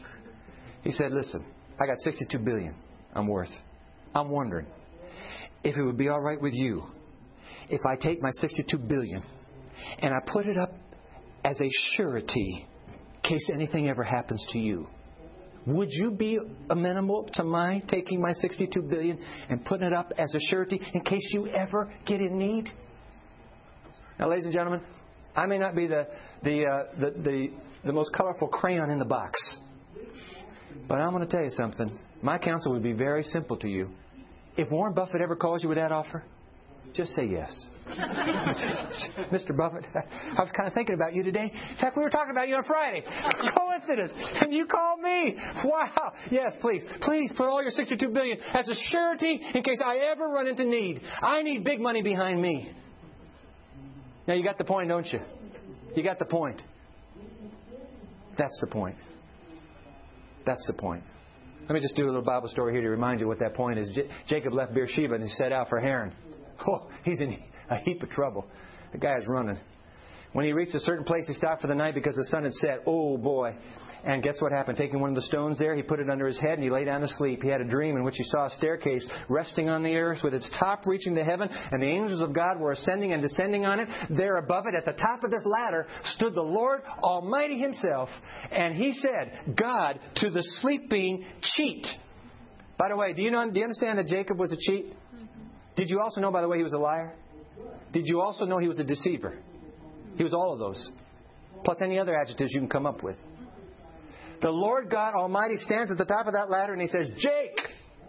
He said, listen, I got $62 billion I'm worth. I'm wondering if it would be all right with you if I take my $62 billion and I put it up as a surety in case anything ever happens to you. Would you be amenable to my taking my $62 billion and putting it up as a surety in case you ever get in need? Now, ladies and gentlemen, I may not be the most colorful crayon in the box, but I'm going to tell you something. My counsel would be very simple to you. If Warren Buffett ever calls you with that offer, just say yes. Mr. Buffett, I was kind of thinking about you today. In fact, we were talking about you on Friday. Coincidence. And you called me. Wow. Yes, please. Please put all your $62 billion as a surety in case I ever run into need. I need big money behind me. Now, you got the point, don't you? You got the point. That's the point. That's the point. Let me just do a little Bible story here to remind you what that point is. Jacob left Beersheba and he set out for Haran. Oh, he's in a heap of trouble. The guy is running. When he reached a certain place, he stopped for the night because the sun had set. Oh, boy. And guess what happened? Taking one of the stones there, he put it under his head and he lay down to sleep. He had a dream in which he saw a staircase resting on the earth with its top reaching to heaven, and the angels of God were ascending and descending on it. There above it, at the top of this ladder, stood the Lord Almighty Himself. And He said, God, to the sleeping cheat. By the way, do you understand that Jacob was a cheat? Did you also know, by the way, he was a liar? Did you also know he was a deceiver? He was all of those. Plus any other adjectives you can come up with. The Lord God Almighty stands at the top of that ladder and He says, Jake,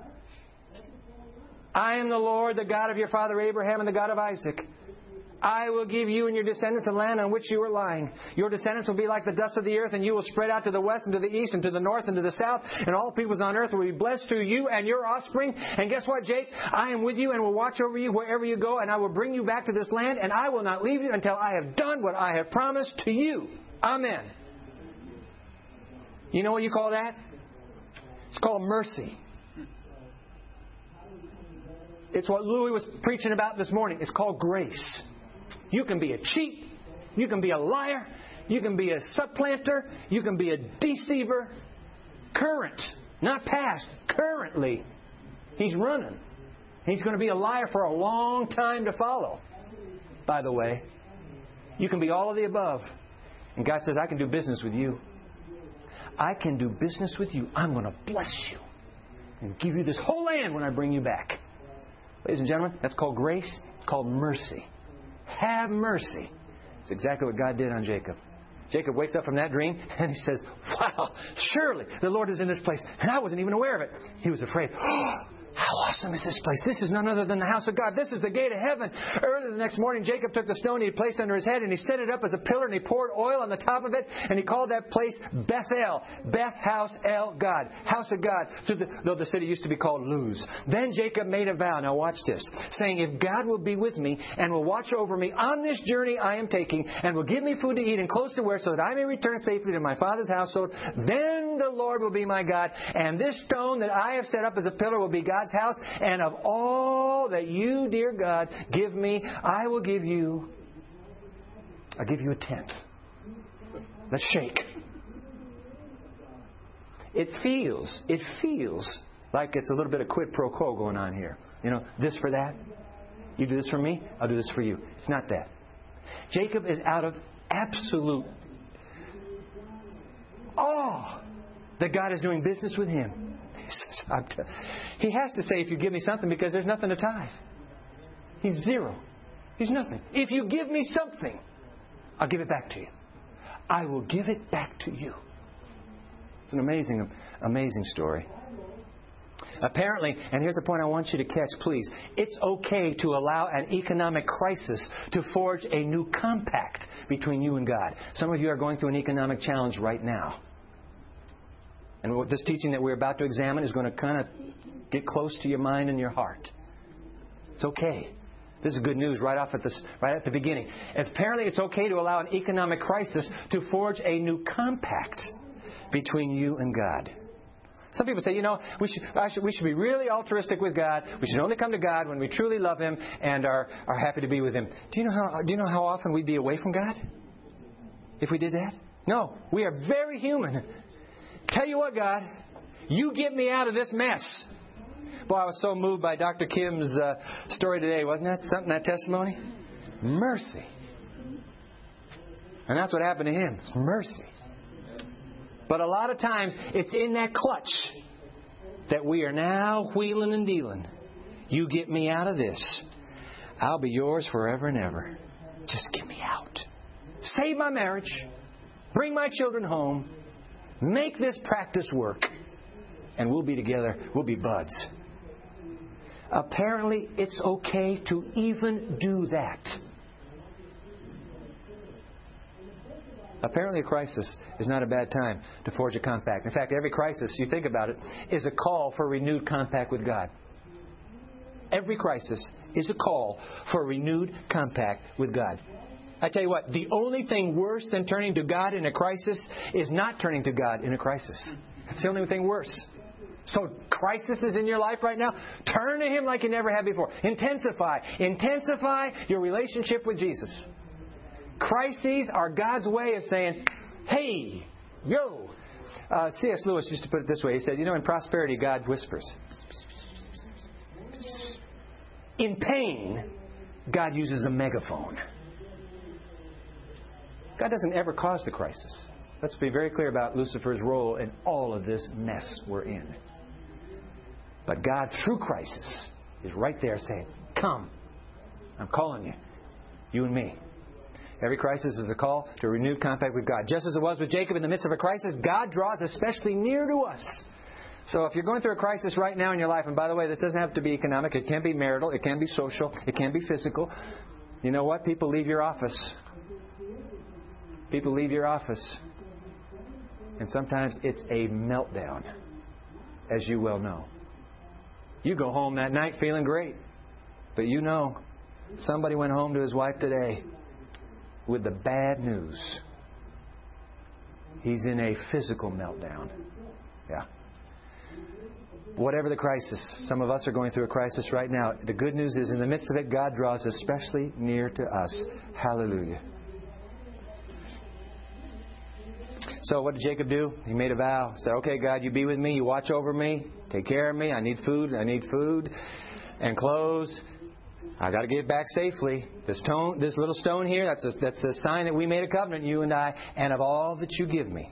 I am the Lord, the God of your father Abraham and the God of Isaac. I will give you and your descendants a land on which you are lying. Your descendants will be like the dust of the earth, and you will spread out to the west and to the east and to the north and to the south, and all peoples on earth will be blessed through you and your offspring. And guess what, Jake? I am with you and will watch over you wherever you go, and I will bring you back to this land, and I will not leave you until I have done what I have promised to you. Amen. You know what you call that? It's called mercy. It's what Louis was preaching about this morning. It's called grace. You can be a cheat. You can be a liar. You can be a supplanter. You can be a deceiver. Current, not past. Currently, he's running. He's going to be a liar for a long time to follow. By the way, you can be all of the above. And God says, I can do business with you. I can do business with you. I'm going to bless you and give you this whole land when I bring you back. Ladies and gentlemen, that's called grace. It's called mercy. Have mercy. It's exactly what God did on Jacob. Jacob wakes up from that dream and he says, wow, surely the Lord is in this place. And I wasn't even aware of it. He was afraid. Oh, How awesome is this place? This is none other than the house of God. This is the gate of heaven. Early the next morning, Jacob took the stone he had placed under his head and he set it up as a pillar and he poured oil on the top of it and he called that place Bethel. Beth, house, El, God. House of God. Though the city used to be called Luz. Then Jacob made a vow. Now watch this. Saying, if God will be with me and will watch over me on this journey I am taking and will give me food to eat and clothes to wear so that I may return safely to my father's household, then the Lord will be my God. And this stone that I have set up as a pillar will be God's house, and of all that you, dear God, give me, I'll give you a tenth. Let's shake. It feels like it's a little bit of quid pro quo going on here. You know, this for that. You do this for me, I'll do this for you. It's not that. Jacob is out of absolute awe that God is doing business with him. He has to say, if you give me something, because there's nothing to tithe. He's zero. He's nothing. If you give me something, I'll give it back to you. I will give it back to you. It's an amazing, amazing story. Apparently, and here's the point I want you to catch, please. It's okay to allow an economic crisis to forge a new compact between you and God. Some of you are going through an economic challenge right now. And what this teaching that we're about to examine is going to kind of get close to your mind and your heart. It's okay. This is good news right at the beginning. Apparently, it's okay to allow an economic crisis to forge a new compact between you and God. Some people say, we should be really altruistic with God. We should only come to God when we truly love Him and are happy to be with Him. Do you know how often we'd be away from God if we did that? No, we are very human. Tell you what, God, you get me out of this mess. Boy, I was so moved by Dr. Kim's story today. Wasn't that something, that testimony? Mercy. And that's what happened to him. Mercy. But a lot of times, it's in that clutch that we are now wheeling and dealing. You get me out of this. I'll be yours forever and ever. Just get me out. Save my marriage. Bring my children home. Make this practice work. And we'll be together. We'll be buds. Apparently, it's okay to even do that. Apparently, a crisis is not a bad time to forge a compact. In fact, every crisis, you think about it, is a call for a renewed compact with God. Every crisis is a call for a renewed compact with God. I tell you what, the only thing worse than turning to God in a crisis is not turning to God in a crisis. That's the only thing worse. So, crisis is in your life right now. Turn to Him like you never have before. Intensify your relationship with Jesus. Crises are God's way of saying, hey, yo. C.S. Lewis used to put it this way. He said, in prosperity, God whispers. In pain, God uses a megaphone. God doesn't ever cause the crisis. Let's be very clear about Lucifer's role in all of this mess we're in. But God, through crisis, is right there saying, come, I'm calling you, you and me. Every crisis is a call to a renewed contact with God. Just as it was with Jacob in the midst of a crisis, God draws especially near to us. So if you're going through a crisis right now in your life, and by the way, this doesn't have to be economic. It can be marital. It can be social. It can be physical. You know what? People leave your office. People leave your office. And sometimes it's a meltdown, as you well know. You go home that night feeling great. But somebody went home to his wife today with the bad news. He's in a physical meltdown. Yeah. Whatever the crisis, some of us are going through a crisis right now. The good news is, in the midst of it, God draws especially near to us. Hallelujah. So what did Jacob do? He made a vow. He said, okay, God, you be with me. You watch over me. Take care of me. I need food. And clothes. I got to get it back safely. This little stone here, that's a sign that we made a covenant, you and I. And of all that you give me,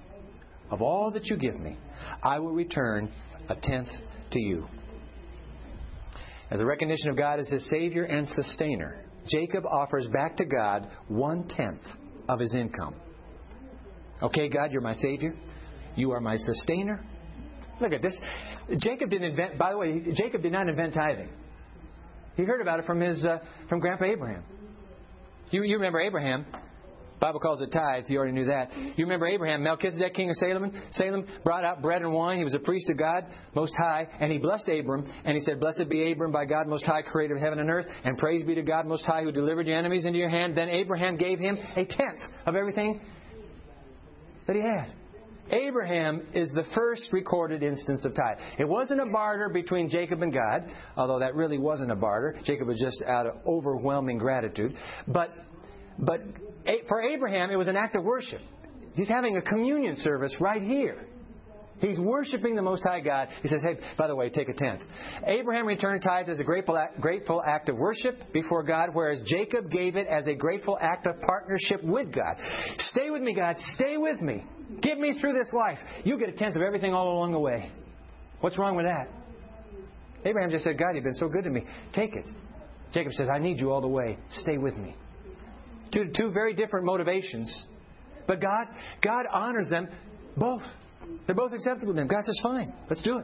I will return a tenth to you. As a recognition of God as his Savior and Sustainer, Jacob offers back to God 1/10 of his income. Okay, God, you're my Savior. You are my Sustainer. Look at this. Jacob didn't invent. By the way, Jacob did not invent tithing. He heard about it from Grandpa Abraham. You remember Abraham? Bible calls it tithe. You already knew that. You remember Abraham, Melchizedek, king of Salem, brought out bread and wine. He was a priest of God Most High, and he blessed Abram. And he said, "Blessed be Abram by God Most High, creator of heaven and earth, and praise be to God Most High, who delivered your enemies into your hand." Then Abraham gave him a tenth of everything that he had. Abraham is the first recorded instance of tithe. It wasn't a barter between Jacob and God, although that really wasn't a barter. Jacob was just out of overwhelming gratitude. But for Abraham, it was an act of worship. He's having a communion service right here. He's worshiping the Most High God. He says, "Hey, by the way, take a tenth." Abraham returned tithe as a grateful act of worship before God, whereas Jacob gave it as a grateful act of partnership with God. Stay with me, God. Stay with me. Get me through this life. You get a tenth of everything all along the way. What's wrong with that? Abraham just said, "God, you've been so good to me. Take it." Jacob says, "I need you all the way. Stay with me." Two very different motivations. But God honors them both. They're both acceptable to Him. God says, "Fine, let's do it."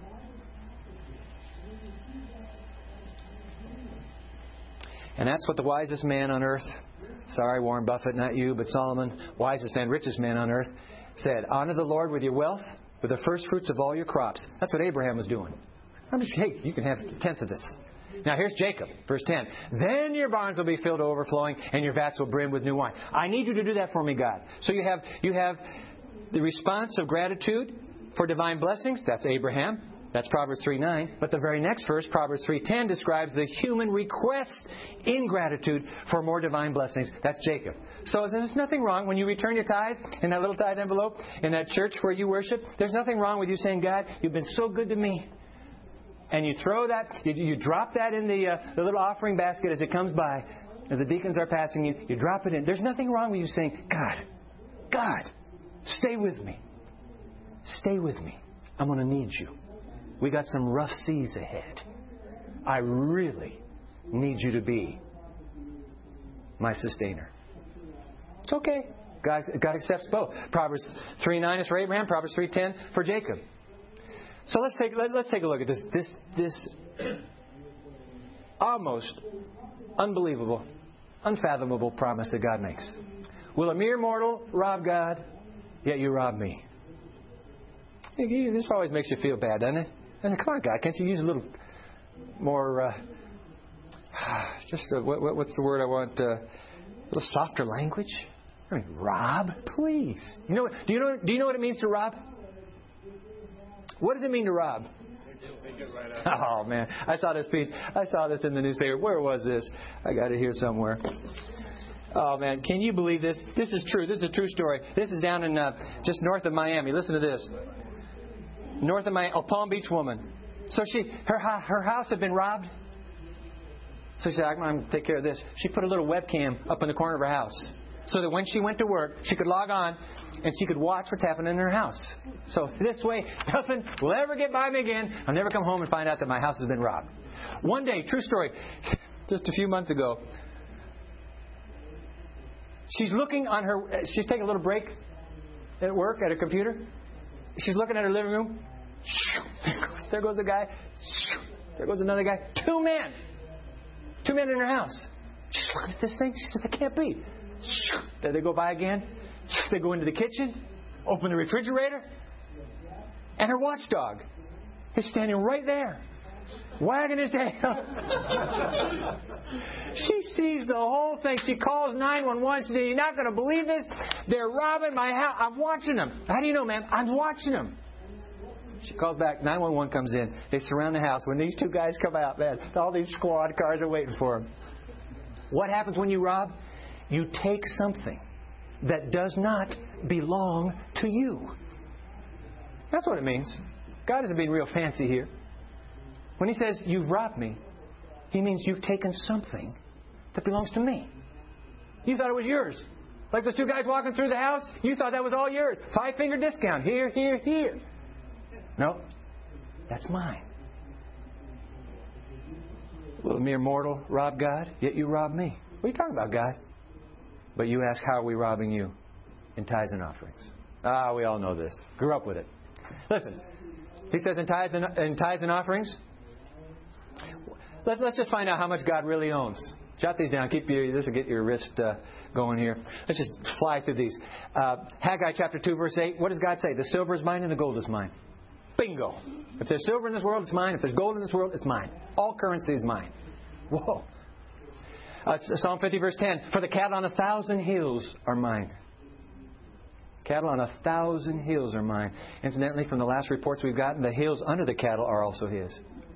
And that's what the wisest man on earth, sorry, Warren Buffett, not you, but Solomon, wisest man, richest man on earth, said, "Honor the Lord with your wealth, with the first fruits of all your crops." That's what Abraham was doing. Hey, you can have a tenth of this. Now here's Jacob, verse 10. "Then your barns will be filled to overflowing, and your vats will brim with new wine." I need you to do that for me, God. So you have the response of gratitude for divine blessings. That's Abraham. That's Proverbs 3:9. But the very next verse, Proverbs 3:10, describes the human request in gratitude for more divine blessings. That's Jacob. So there's nothing wrong when you return your tithe in that little tithe envelope in that church where you worship. There's nothing wrong with you saying, "God, you've been so good to me." And you throw that, you drop that in the little offering basket as it comes by, as the deacons are passing you. You drop it in. There's nothing wrong with you saying, God, stay with me. Stay with me. I'm going to need you. We got some rough seas ahead. I really need you to be my sustainer." It's okay. God accepts both. Proverbs 3:9 is for Abraham. Proverbs 3:10 for Jacob. So let's take a look at this almost unbelievable, unfathomable promise that God makes. "Will a mere mortal rob God? Yet you rob me." This always makes you feel bad, doesn't it? And come on, God, can't you use a little more? What's the word I want? A little softer language. I mean, rob, please. Do you know what it means to rob? What does it mean to rob? Oh, man. I saw this piece. I saw this in the newspaper. Where was this? I got it here somewhere. Oh, man. Can you believe this? This is true. This is a true story. This is down in just north of Miami. Listen to this. North of Miami. Palm Beach woman. So her house had been robbed. So she said, "I'm going to take care of this." She put a little webcam up in the corner of her house, so that when she went to work, she could log on and she could watch what's happening in her house. So this way, nothing will ever get by me again. I'll never come home and find out that my house has been robbed. One day, true story, just a few months ago, she's taking a little break at work at her computer. She's looking at her living room. There goes a guy. There goes another guy. Two men in her house. She's looking at this thing. She said, "That can't be." There they go by again. They go into the kitchen, open the refrigerator, and her watchdog is standing right there, wagging his tail. She sees the whole thing. She calls 911. She says, "You're not going to believe this. They're robbing my house. I'm watching them." "How do you know, ma'am?" "I'm watching them." She calls back. 911 comes in. They surround the house. When these two guys come out, man, all these squad cars are waiting for them. What happens when you rob? You take something that does not belong to you. That's what it means. God isn't being real fancy here. When He says, "You've robbed me," He means you've taken something that belongs to me. You thought it was yours. Like those two guys walking through the house, you thought that was all yours. 5-finger discount. Here, here, here. No, that's mine. "Will a mere mortal rob God? Yet you rob me." What are you talking about, God? But you ask, how are we robbing you? In tithes and offerings. We all know this. Grew up with it. Listen, He says in tithes and offerings. Let's just find out how much God really owns. Jot these down. This will get your wrist going here. Let's just fly through these. Haggai chapter 2, verse 8. What does God say? The silver is mine and the gold is mine. Bingo. If there's silver in this world, it's mine. If there's gold in this world, it's mine. All currency is mine. Whoa. Psalm 50, verse 10. For the cattle on 1,000 hills are mine. Cattle on 1,000 hills are mine. Incidentally, from the last reports we've gotten, the hills under the cattle are also His.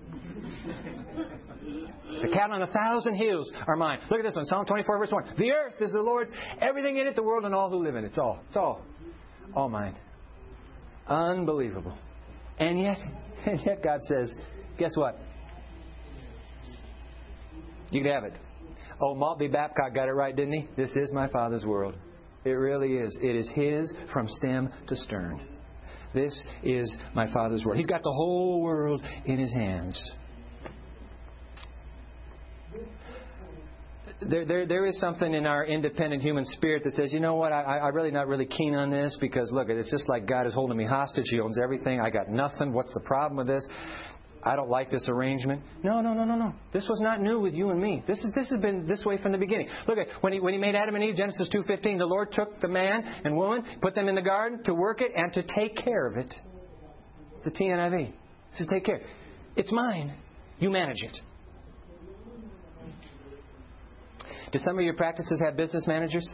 The cattle on 1,000 hills are mine. Look at this one. Psalm 24, verse 1. The earth is the Lord's. Everything in it, the world and all who live in it. It's all mine. Unbelievable. And yet God says, guess what? You can have it. Oh, Maltby Babcock got it right, didn't he? This is my Father's world. It really is. It is His from stem to stern. This is my Father's world. He's got the whole world in His hands. There is something in our independent human spirit that says, you know what, I'm really not really keen on this because, look, it's just like God is holding me hostage. He owns everything. I got nothing. What's the problem with this? I don't like this arrangement. No. This was not new with you and me. This has been this way from the beginning. Look at when he made Adam and Eve, Genesis 2:15, the Lord took the man and woman, put them in the garden to work it and to take care of it. The TNIV. It says take care. It's mine. You manage it. Do some of your practices have business managers?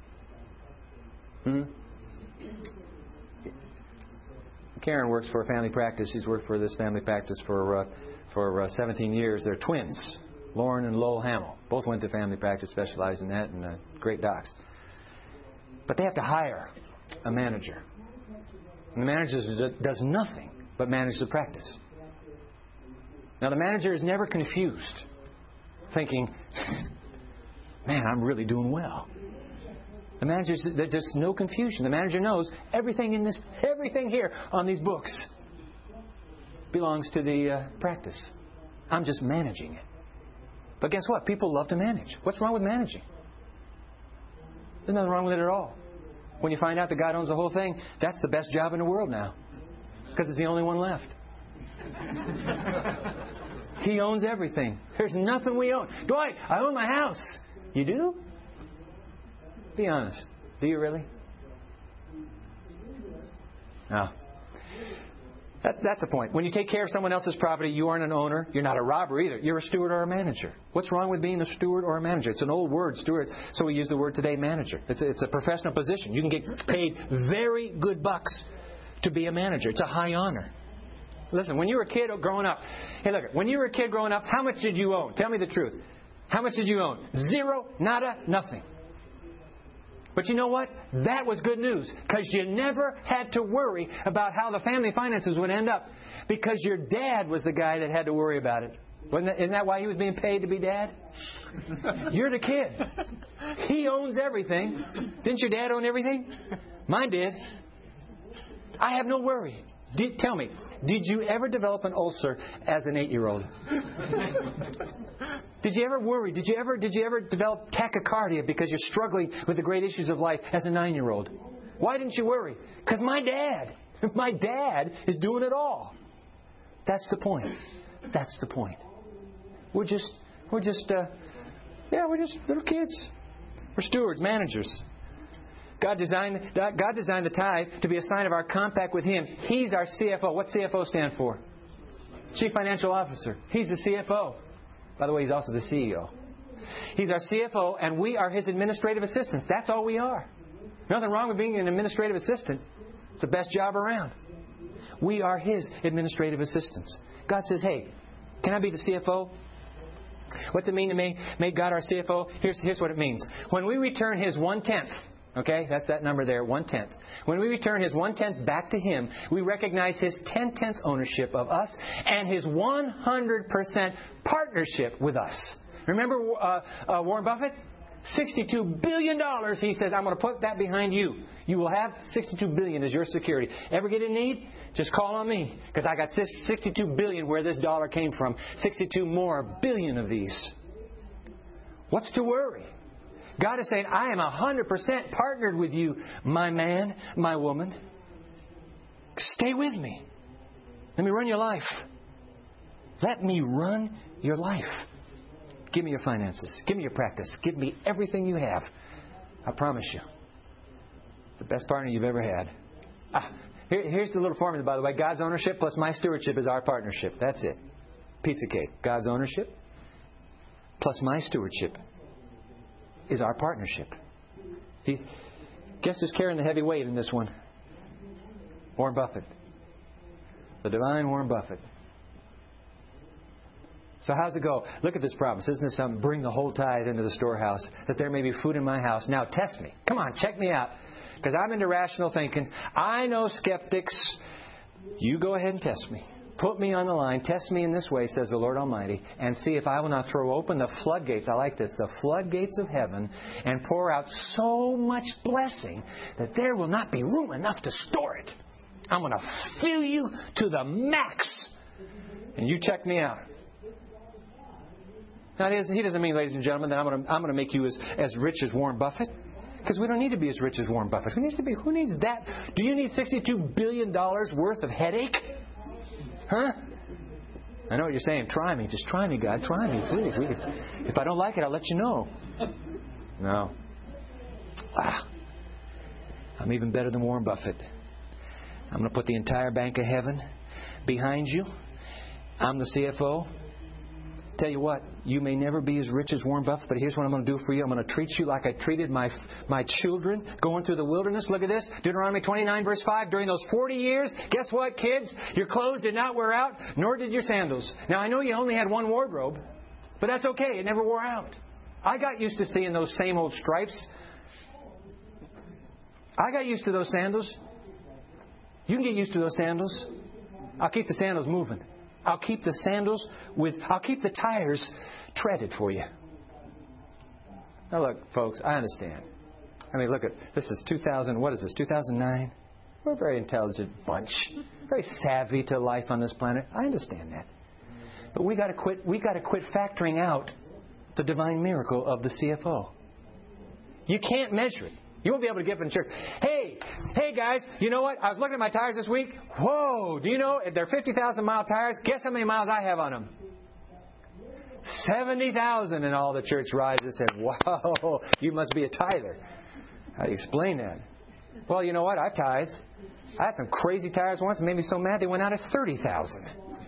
Karen works for a family practice. She's worked for this family practice for 17 years. They're twins, Lauren and Lowell Hamill. Both went to family practice, specialized in that, and great docs. But they have to hire a manager. And the manager does nothing but manage the practice. Now, the manager is never confused, thinking, man, I'm really doing well. The manager, there's just no confusion. The manager knows everything here on these books belongs to the practice. I'm just managing it. But guess what? People love to manage. What's wrong with managing? There's nothing wrong with it at all. When you find out that God owns the whole thing, that's the best job in the world now. Because it's the only one left. He owns everything. There's nothing we own. Dwight, I own my house. You do? Be honest. Do you really? No. That's the point. When you take care of someone else's property, you aren't an owner. You're not a robber either. You're a steward or a manager. What's wrong with being a steward or a manager? It's an old word, steward. So we use the word today, manager. It's a professional position. You can get paid very good bucks to be a manager. It's a high honor. Listen, when you were a kid growing up, how much did you own? Tell me the truth. How much did you own? Zero, nada, nothing. But you know what? That was good news because you never had to worry about how the family finances would end up because your dad was the guy that had to worry about it. Isn't that why he was being paid to be dad? You're the kid. He owns everything. Didn't your dad own everything? Mine did. I have no worry. Tell me, did you ever develop an ulcer as an 8-year-old? Did you ever worry? Did you ever develop tachycardia because you're struggling with the great issues of life as a 9-year-old? Why didn't you worry? Because my dad is doing it all. That's the point. That's the point. We're just little kids. We're stewards, managers. God designed the tithe to be a sign of our compact with Him. He's our CFO. What's CFO stand for? Chief Financial Officer. He's the CFO. By the way, He's also the CEO. He's our CFO, and we are His administrative assistants. That's all we are. Nothing wrong with being an administrative assistant. It's the best job around. We are His administrative assistants. God says, hey, can I be the CFO? What's it mean to make God our CFO? Here's what it means. When we return His 1/10, okay, that's that number there, 1/10. When we return His 1/10 back to Him, we recognize His 10/10 ownership of us and His 100% partnership with us. Remember Warren Buffett? $62 billion. He says, I'm going to put that behind you. You will have $62 billion as your security. Ever get in need? Just call on me because I got $62 billion where this dollar came from. 62 more billion of these. What's to worry? God is saying, I am 100% partnered with you, my man, my woman. Stay with me. Let me run your life. Let me run your life. Give me your finances. Give me your practice. Give me everything you have. I promise you. The best partner you've ever had. Here's the little formula, by the way. God's ownership plus my stewardship is our partnership. That's it. Piece of cake. God's ownership plus my stewardship is our partnership. Guess who's carrying the heavy weight in this one? Warren Buffett. The divine Warren Buffett. So how's it go? Look at this promise. Isn't this something? Bring the whole tithe into the storehouse, that there may be food in my house. Now test me. Come on, check me out. Because I'm into rational thinking. I know skeptics. You go ahead and test me. Put me on the line. Test me in this way, says the Lord Almighty, and see if I will not throw open the floodgates. I like this. The floodgates of heaven, and pour out so much blessing that there will not be room enough to store it. I'm going to fill you to the max. And you check me out. Now, he doesn't mean, ladies and gentlemen, that I'm going to make you as rich as Warren Buffett. Because we don't need to be as rich as Warren Buffett. Who needs that? Do you need $62 billion worth of headache? Huh? I know what you're saying. Try me. Just try me, God. Try me, please. If I don't like it, I'll let you know. No. I'm even better than Warren Buffett. I'm going to put the entire bank of heaven behind you. I'm the CFO. Tell you what, you may never be as rich as Warren Buffett, but here's what I'm going to do for you. I'm going to treat you like I treated my children going through the wilderness. Look at this. Deuteronomy 29, verse 5. During those 40 years, guess what, kids? Your clothes did not wear out, nor did your sandals. Now, I know you only had one wardrobe, but that's okay. It never wore out. I got used to seeing those same old stripes. I got used to those sandals. You can get used to those sandals. I'll keep the sandals moving. I'll keep the tires treaded for you. Now look, folks, I understand. I mean, look at, this is 2009? We're a very intelligent bunch. Very savvy to life on this planet. I understand that. But we got to quit factoring out the divine miracle of the CFO. You can't measure it. You won't be able to get from church. Hey guys, you know what? I was looking at my tires this week. Whoa, do you know they're 50,000-mile tires? Guess how many miles I have on them? 70,000. And all the church rises and said, wow, you must be a tither. How do you explain that? Well, you know what? I tithe. I had some crazy tires once. It made me so mad they went out at 30,000.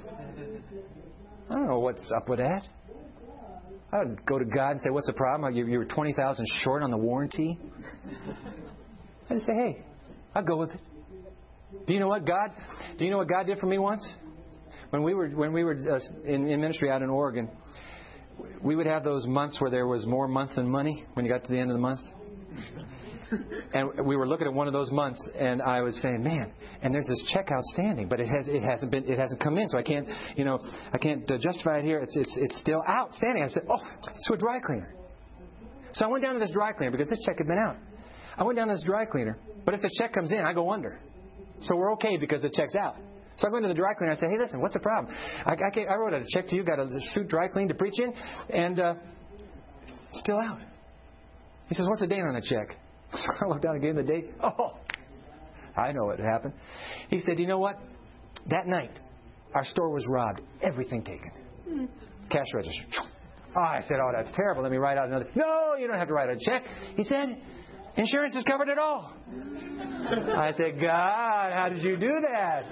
I don't know what's up with that. I would go to God and say, what's the problem? You were 20,000 short on the warranty. I just say, hey, I'll go with it. Do you know what God did for me once? When we were in ministry out in Oregon, we would have those months where there was more month than money when you got to the end of the month. And we were looking at one of those months, and I was saying, man, and there's this check outstanding, but it hasn't come in, so I can't justify it here. It's still outstanding. I said, it's to a dry cleaner. So I went down to this dry cleaner because this check had been out. I went down to this dry cleaner, but if the check comes in, I go under. So we're okay because the check's out. So I go into the dry cleaner and I say, hey, listen, what's the problem? I wrote a check to you, got a suit dry cleaned to preach in, and still out. He says, what's the date on the check? So I looked down and gave him the date. Oh, I know what happened. He said, you know what? That night, our store was robbed. Everything taken. Cash register. Oh, I said, that's terrible. Let me write out another. No, you don't have to write out a check. He said, insurance has covered it all. I said, God, how did you do that?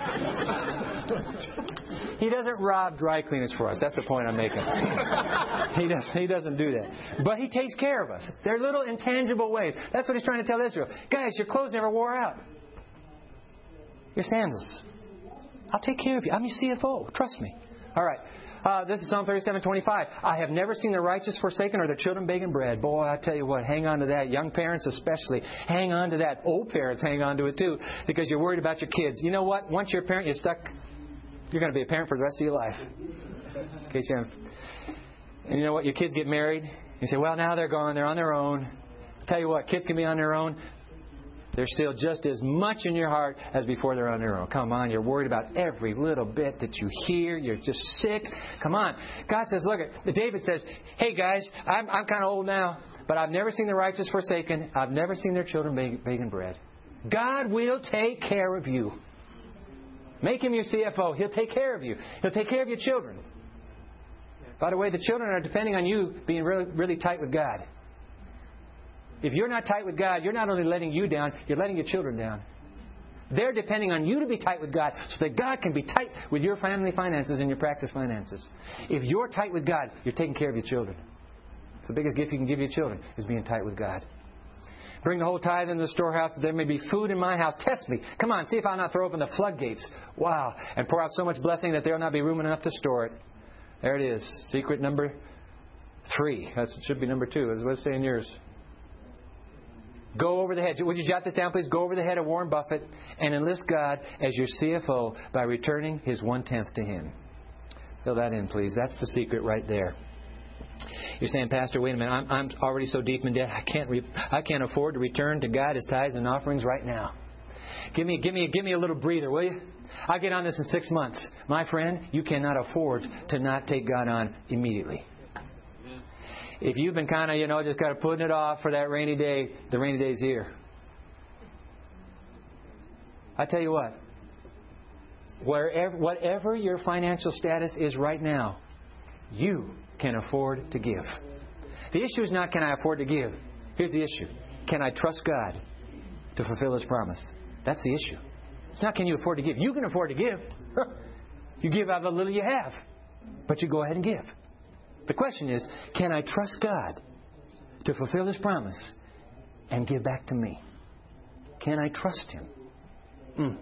He doesn't rob dry cleaners for us. That's the point I'm making. He doesn't do that. But He takes care of us. They're little intangible ways. That's what He's trying to tell Israel. Guys, your clothes never wore out. Your sandals. I'll take care of you. I'm your CFO. Trust me. All right. This is Psalm 37:25. I have never seen the righteous forsaken or their children begging bread. Boy, I tell you what, hang on to that. Young parents especially, hang on to that. Old parents, hang on to it too, because you're worried about your kids. You know what? Once you're a parent, you're stuck. You're going to be a parent for the rest of your life. In case you haven't. And you know what? Your kids get married. You say, well, now they're gone. They're on their own. I'll tell you what, kids can be on their own. They're still just as much in your heart as before they're on their own. Come on, you're worried about every little bit that you hear. You're just sick. Come on. God says, look, David says, hey guys, I'm kind of old now, but I've never seen the righteous forsaken. I've never seen their children begging bread. God will take care of you. Make him your CFO. He'll take care of you. He'll take care of your children. By the way, the children are depending on you being really, really tight with God. If you're not tight with God, you're not only letting you down, you're letting your children down. They're depending on you to be tight with God so that God can be tight with your family finances and your practice finances. If you're tight with God, you're taking care of your children. It's the biggest gift you can give your children is being tight with God. Bring the whole tithe into the storehouse that there may be food in my house. Test me. Come on, see if I'll not throw open the floodgates. Wow. And pour out so much blessing that there will not be room enough to store it. There it is. Secret number 3. That should be number 2. As what's saying yours. Go over the head. Would you jot this down, please? Go over the head of Warren Buffett and enlist God as your CFO by returning his 1/10 to Him. Fill that in, please. That's the secret right there. You're saying, Pastor, wait a minute. I'm already so deep in debt. I can't afford to return to God His tithes and offerings right now. Give me a little breather, will you? I'll get on this in 6 months. My friend, you cannot afford to not take God on immediately. If you've been kind of, just kind of putting it off for that rainy day, the rainy day's here. I tell you what, whatever your financial status is right now, you can afford to give. The issue is not can I afford to give. Here's the issue. Can I trust God to fulfill His promise? That's the issue. It's not can you afford to give. You can afford to give. You give out the little you have. But you go ahead and give. The question is, can I trust God to fulfill His promise and give back to me? Can I trust Him?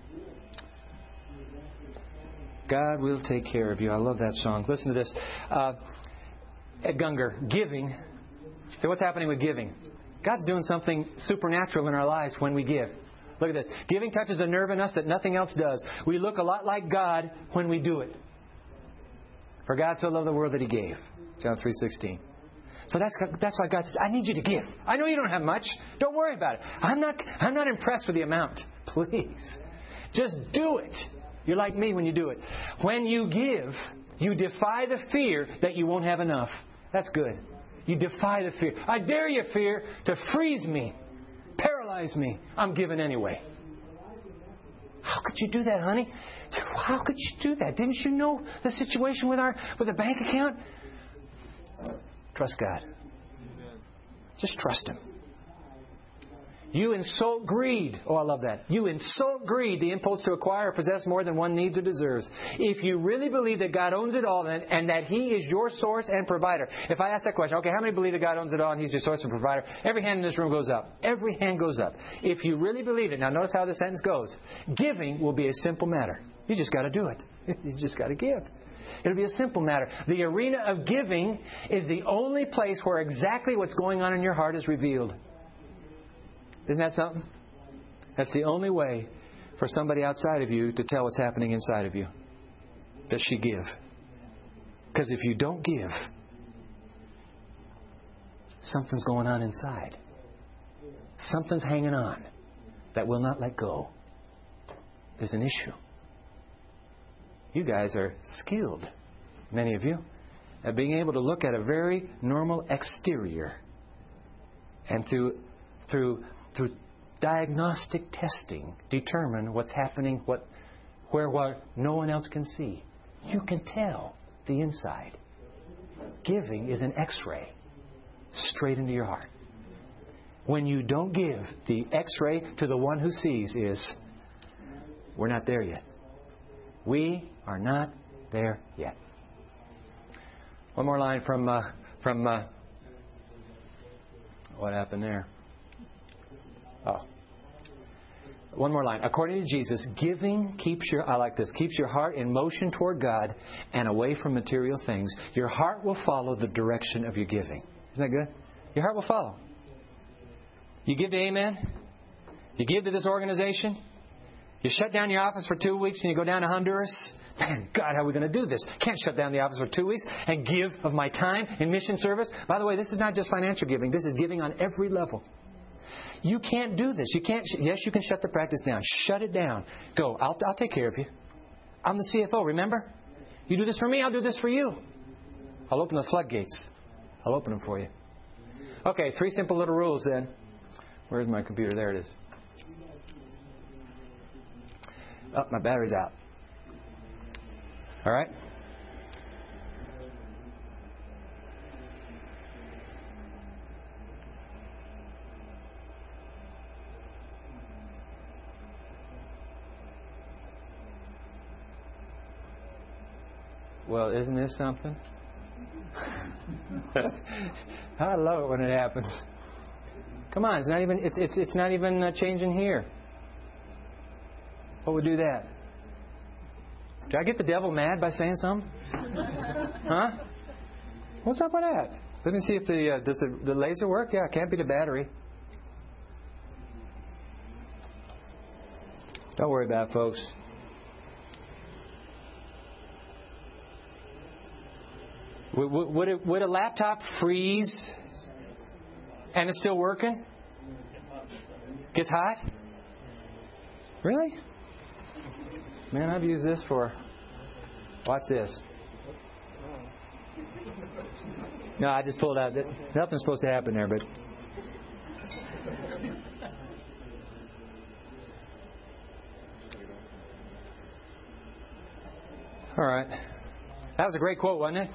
God will take care of you. I love that song. Listen to this. Ed Gunger, giving. So what's happening with giving? God's doing something supernatural in our lives when we give. Look at this. Giving touches a nerve in us that nothing else does. We look a lot like God when we do it. For God so loved the world that He gave. John 3:16. So that's why God says, I need you to give. I know you don't have much. Don't worry about it. I'm not impressed with the amount. Please. Just do it. You're like me when you do it. When you give, you defy the fear that you won't have enough. That's good. You defy the fear. I dare you, fear, to freeze me, paralyze me. I'm giving anyway. How could you do that, honey? How could you do that? Didn't you know the situation with the bank account? Trust God. Just trust Him. You insult greed. Oh, I love that. You insult greed, the impulse to acquire or possess more than one needs or deserves. If you really believe that God owns it all and that He is your source and provider. If I ask that question, okay, how many believe that God owns it all and He's your source and provider? Every hand in this room goes up. Every hand goes up. If you really believe it, now notice how the sentence goes. Giving will be a simple matter. You just got to do it. You just got to give. It'll be a simple matter. The arena of giving is the only place where exactly what's going on in your heart is revealed. Isn't that something? That's the only way for somebody outside of you to tell what's happening inside of you. Does she give? Because if you don't give, something's going on inside. Something's hanging on that will not let go. There's an issue. You guys are skilled, many of you, at being able to look at a very normal exterior and through diagnostic testing determine what's happening, where no one else can see. You can tell the inside. Giving is an X-ray straight into your heart. When you don't give, the X-ray to the one who sees is, we're not there yet. We are not there yet. One more line from what happened there? Oh. One more line. According to Jesus, giving keeps your heart in motion toward God and away from material things. Your heart will follow the direction of your giving. Isn't that good? Your heart will follow. You give to Amen. You give to this organization. You shut down your office for 2 weeks and you go down to Honduras. Man, God, how are we going to do this? Can't shut down the office for 2 weeks and give of my time in mission service. By the way, this is not just financial giving. This is giving on every level. You can't do this. You can't. Yes, you can shut the practice down. Shut it down. Go. I'll take care of you. I'm the CFO, remember? You do this for me, I'll do this for you. I'll open the floodgates. I'll open them for you. Okay, 3 simple little rules then. Where's my computer? There it is. Oh, my battery's out. All right? Well, isn't this something? I love it when it happens. Come on, it's not even changing here. What would do that? Did I get the devil mad by saying something? Huh? What's up with that? Let me see if does the laser work? Yeah, it can't be the battery. Don't worry about it, folks. Would a laptop freeze and it's still working? Gets hot? Really? Man, I've used this for... Watch this. No, I just pulled out. Nothing's supposed to happen there, but... All right. That was a great quote, wasn't it?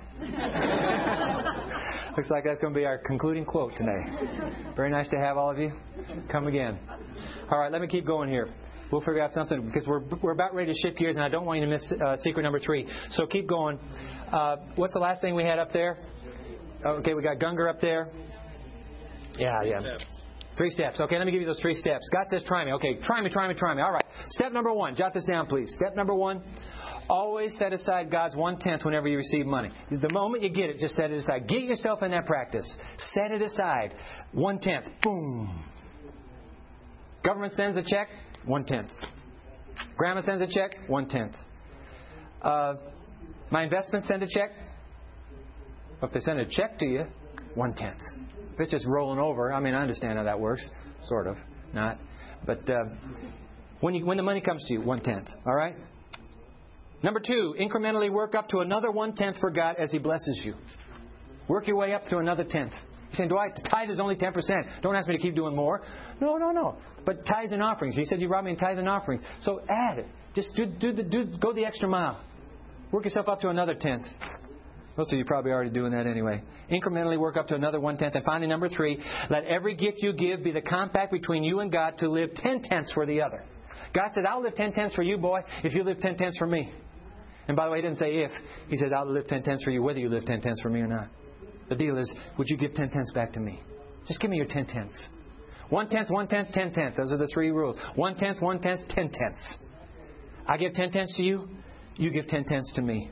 Looks like that's going to be our concluding quote today. Very nice to have all of you. Come again. All right, let me keep going here. We'll figure out something because we're about ready to shift gears, and I don't want you to miss secret number 3. So keep going. What's the last thing we had up there? Okay, we got Gungor up there. Yeah. 3 steps. Okay, let me give you those 3 steps. God says, try me. Okay, try me. All right. Step number 1. Jot this down, please. Step number 1. Always set aside God's 1/10 whenever you receive money. The moment you get it, just set it aside. Get yourself in that practice. Set it aside. 1/10. Boom. Government sends a check. 1/10. Grandma sends a check. 1/10. My investment send a check. If they send a check to you, 1/10. If it's just rolling over, I mean, I understand how that works. Sort of. Not. But when the money comes to you, 1/10. All right? Number 2, incrementally work up to another 1/10 for God as He blesses you. Work your way up to another 10th. You're saying, tithe is only 10%. Don't ask me to keep doing more. No. But tithes and offerings. He said you robbed me in tithes and offerings. So add it. Just go the extra mile. Work yourself up to another 10th. Most of you probably already doing that anyway. Incrementally work up to another 1/10. And finally, number 3, let every gift you give be the compact between you and God to live 10/10 for the other. God said, I'll live 10/10 for you, boy, if you live 10/10 for me. And by the way, He didn't say if. He said, I'll live 10/10 for you, whether you live 10/10 for me or not. The deal is, would you give 10/10 back to me? Just give me your 10/10. 1/10, 1/10, 10/10. Those are the 3 rules. 1/10, 1/10, 10/10. I give 10/10 to you. You give 10/10 to me.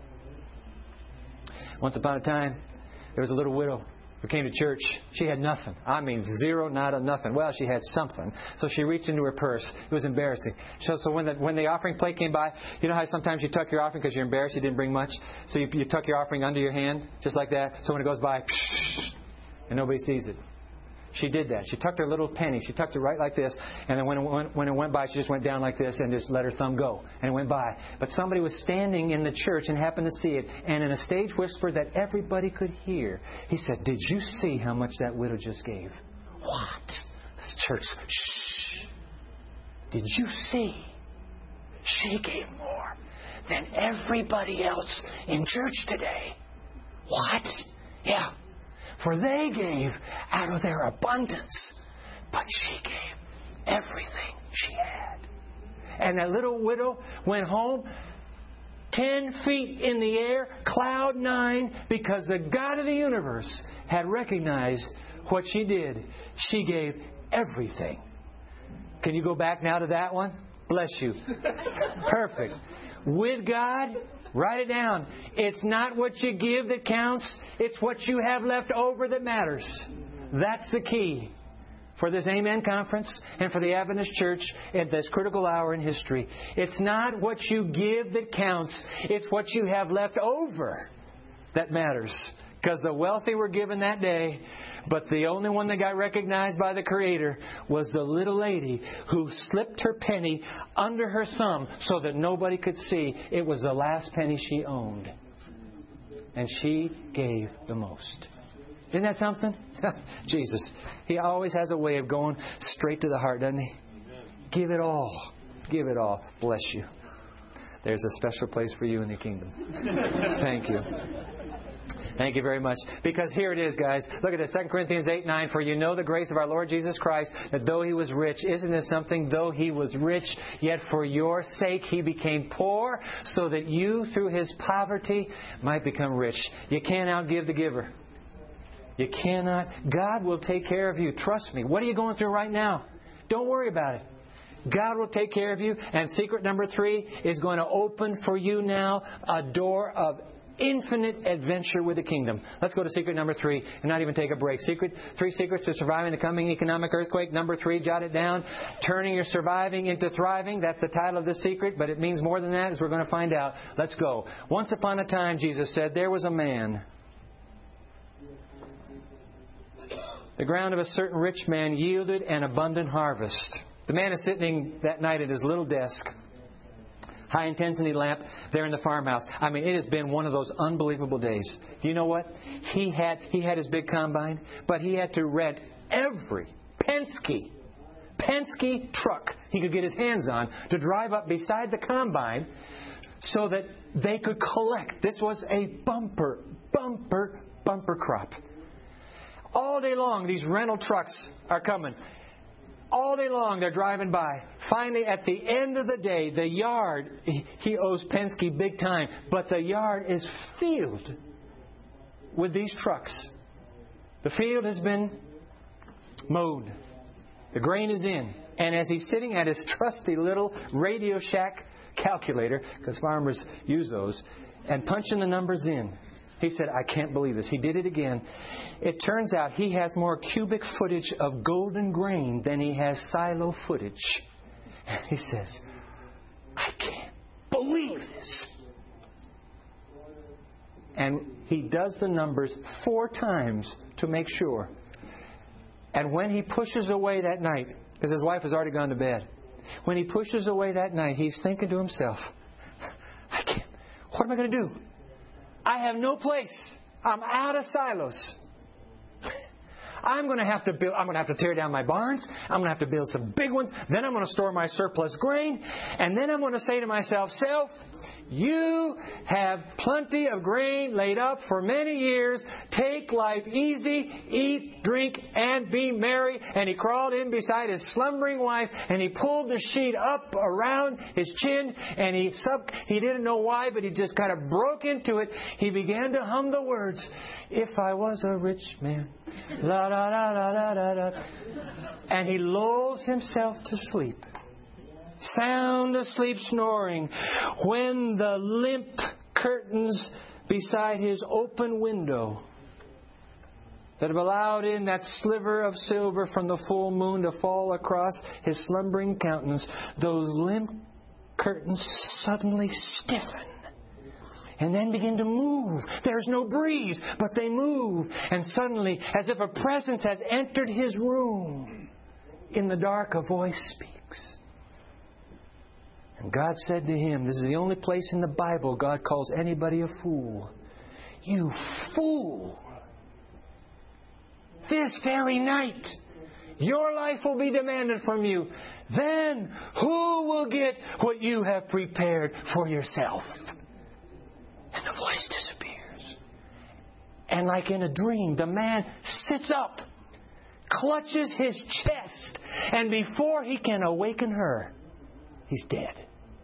Once upon a time, there was a little widow who came to church. She had nothing. I mean, 0, nada, nothing. Well, she had something. So she reached into her purse. It was embarrassing. So when the offering plate came by, you know how sometimes you tuck your offering because you're embarrassed you didn't bring much? So you tuck your offering under your hand, just like that. So when it goes by, and nobody sees it. She did that. She tucked her little penny. She tucked it right like this. And then when it went by, she just went down like this and just let her thumb go. And it went by. But somebody was standing in the church and happened to see it. And in a stage whisper that everybody could hear, he said, did you see how much that widow just gave? What? This church, shh. Did you see? She gave more than everybody else in church today. What? Yeah. For they gave out of their abundance, but she gave everything she had. And that little widow went home 10 feet in the air, cloud 9, because the God of the universe had recognized what she did. She gave everything. Can you go back now to that one? Bless you. Perfect. With God, write it down. It's not what you give that counts. It's what you have left over that matters. That's the key for this Amen Conference and for the Adventist Church at this critical hour in history. It's not what you give that counts. It's what you have left over that matters. Because the wealthy were given that day, but the only one that got recognized by the Creator was the little lady who slipped her penny under her thumb so that nobody could see. It was the last penny she owned. And she gave the most. Isn't that something? Jesus. He always has a way of going straight to the heart, doesn't He? Give it all. Give it all. Bless you. There's a special place for you in the kingdom. Thank you. Thank you very much. Because here it is, guys. Look at this. 2 Corinthians 8:9. For you know the grace of our Lord Jesus Christ, that though He was rich, isn't it something? Though He was rich, yet for your sake He became poor, so that you through His poverty might become rich. You can't outgive the giver. You cannot. God will take care of you. Trust me. What are you going through right now? Don't worry about it. God will take care of you. And secret number 3 is going to open for you now a door of infinite adventure with the kingdom. Let's go to secret number 3 and not even take a break. 3 secrets to surviving the coming economic earthquake. Number 3, jot it down. Turning your surviving into thriving. That's the title of this secret, but it means more than that, as we're going to find out. Let's go. Once upon a time, Jesus said, there was a man. The ground of a certain rich man yielded an abundant harvest. The man is sitting that night at his little desk. High-intensity lamp there in the farmhouse. I mean, it has been one of those unbelievable days. Do you know what? He had his big combine, but he had to rent every Penske truck he could get his hands on to drive up beside the combine so that they could collect. This was a bumper crop. All day long, these rental trucks are coming. All day long, they're driving by. Finally, at the end of the day, the yard, he owes Penske big time, but the yard is filled with these trucks. The field has been mowed. The grain is in. And as he's sitting at his trusty little Radio Shack calculator, because farmers use those, and punching the numbers in, he said, I can't believe this. He did it again. It turns out he has more cubic footage of golden grain than he has silo footage. And he says, I can't believe this. And he does the numbers 4 times to make sure. And when he pushes away that night, because his wife has already gone to bed, when he pushes away that night, he's thinking to himself, what am I going to do? I have no place. I'm out of silos. I'm going to have to build. I'm going to have to tear down my barns. I'm going to have to build some big ones. Then I'm going to store my surplus grain. And then I'm going to say to myself, self, you have plenty of grain laid up for many years. Take life easy, eat, drink, and be merry. And he crawled in beside his slumbering wife, and he pulled the sheet up around his chin, and he didn't know why, but he just kind of broke into it. He began to hum the words, if I was a rich man, la da da da da da da. And he lulls himself to sleep. Sound asleep snoring, when the limp curtains beside his open window that have allowed in that sliver of silver from the full moon to fall across his slumbering countenance, those limp curtains suddenly stiffen and then begin to move. There's no breeze, but they move. And suddenly, as if a presence has entered his room, in the dark a voice speaks. And God said to him, this is the only place in the Bible God calls anybody a fool. You fool! This very night, your life will be demanded from you. Then who will get what you have prepared for yourself? And the voice disappears. And like in a dream, the man sits up, clutches his chest, and before he can awaken her, he's dead.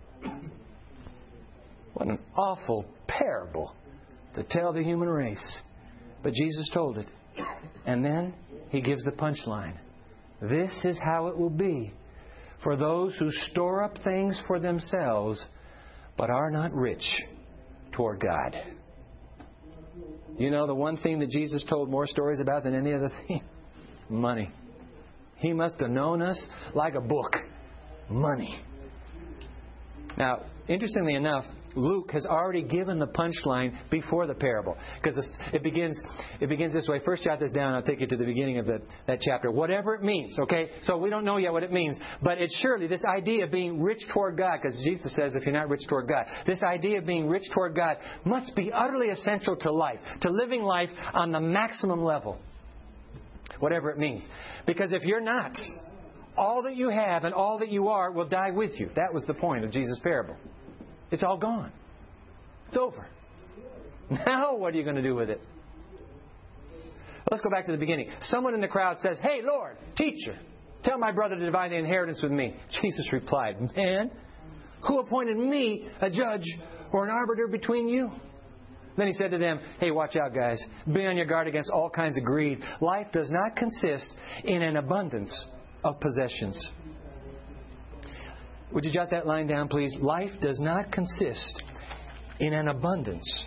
What an awful parable to tell the human race. But Jesus told it. And then He gives the punchline. This is how it will be for those who store up things for themselves, but are not rich toward God. You know the one thing that Jesus told more stories about than any other thing? Money. He must have known us like a book. Money. Now, interestingly enough, Luke has already given the punchline before the parable. Because it begins this way. First, jot this down. I'll take you to the beginning of that chapter. Whatever it means, okay? So we don't know yet what it means. But it's surely this idea of being rich toward God. Because Jesus says if you're not rich toward God. This idea of being rich toward God must be utterly essential to life. To living life on the maximum level. Whatever it means. Because if you're not, all that you have and all that you are will die with you. That was the point of Jesus' parable. It's all gone. It's over. Now what are you going to do with it? Let's go back to the beginning. Someone in the crowd says, "Hey, Lord, teacher, tell my brother to divide the inheritance with me." Jesus replied, "Man, who appointed me a judge or an arbiter between you?" Then He said to them, "Hey, watch out, guys. Be on your guard against all kinds of greed. Life does not consist in an abundance of possessions." Would you jot that line down, please? Life does not consist in an abundance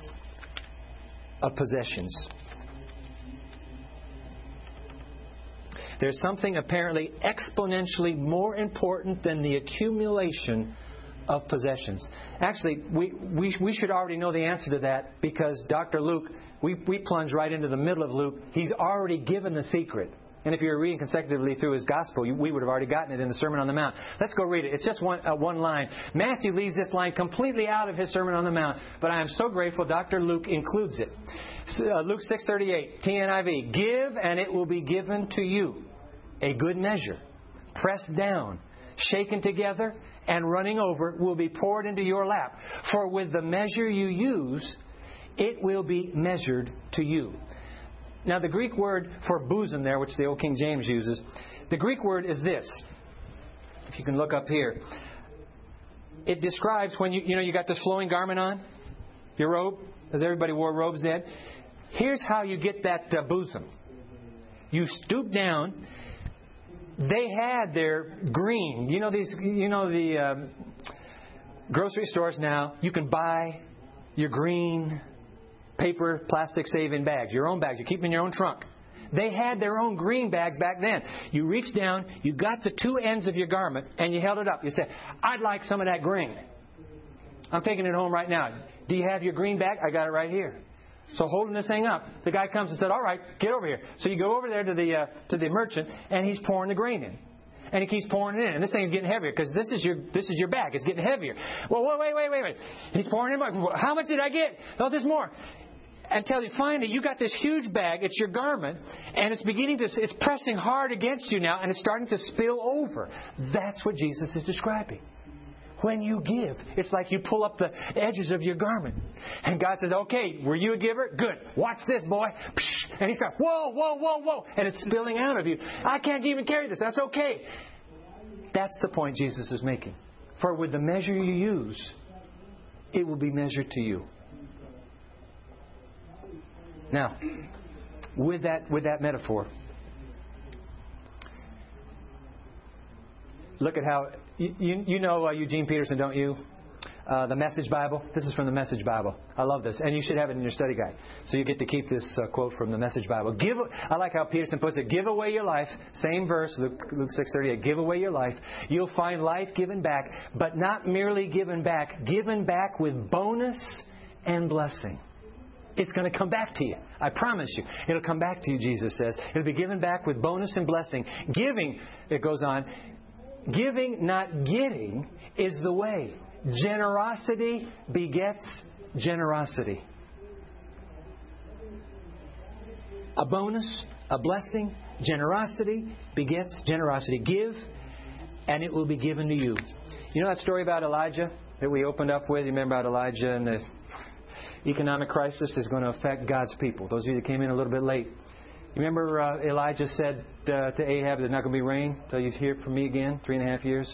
of possessions. There's something apparently exponentially more important than the accumulation of possessions. Actually, we should already know the answer to that, because Dr. Luke, we plunge right into the middle of Luke. He's already given the secret. And if you were reading consecutively through his gospel, we would have already gotten it in the Sermon on the Mount. Let's go read it. It's just one line. Matthew leaves this line completely out of his Sermon on the Mount, but I am so grateful Dr. Luke includes it. Luke 6:38, TNIV. "Give, and it will be given to you. A good measure, pressed down, shaken together, and running over, will be poured into your lap. For with the measure you use, it will be measured to you." Now, the Greek word for bosom there, which the Old King James uses, the Greek word is this. If you can look up here. It describes when you got this flowing garment on, your robe, as everybody wore robes then. Here's how you get that bosom. You stoop down. They had their green. The grocery stores now, you can buy your green paper, plastic save-in bags, your own bags. You keep them in your own trunk. They had their own green bags back then. You reached down, you got the two ends of your garment, and you held it up. You said, "I'd like some of that green. I'm taking it home right now. Do you have your green bag? I got it right here." So holding this thing up, the guy comes and said, "All right, get over here." So you go over there to the merchant, and he's pouring the grain in. And he keeps pouring it in. And this thing's getting heavier because this is your bag. It's getting heavier. Well, wait. He's pouring in more. How much did I get? Oh, there's more. Until you finally, you got this huge bag. It's your garment, and it's pressing hard against you now, and it's starting to spill over. That's what Jesus is describing. When you give, it's like you pull up the edges of your garment. And God says, "Okay, were you a giver? Good. Watch this, boy." And He says, "Whoa. And it's spilling out of you. I can't even carry this. That's okay." That's the point Jesus is making. For with the measure you use, it will be measured to you. Now, with that metaphor, look at how you know Eugene Peterson, don't you? The Message Bible. This is from the Message Bible. I love this, and you should have it in your study guide, so you get to keep this quote from the Message Bible. I like how Peterson puts it. "Give away your life." Same verse, Luke 6:38. "Give away your life. You'll find life given back, but not merely given back with bonus and blessing." It's going to come back to you. I promise you. It'll come back to you, Jesus says. It'll be given back with bonus and blessing. Giving, it goes on, giving, not getting, is the way. Generosity begets generosity. A bonus, a blessing, generosity begets generosity. Give, and it will be given to you. You know that story about Elijah that we opened up with? You remember about Elijah and the economic crisis is going to affect God's people. Those of you that came in a little bit late. You remember Elijah said to Ahab, "There's not going to be rain until you hear from me again, 3.5 years."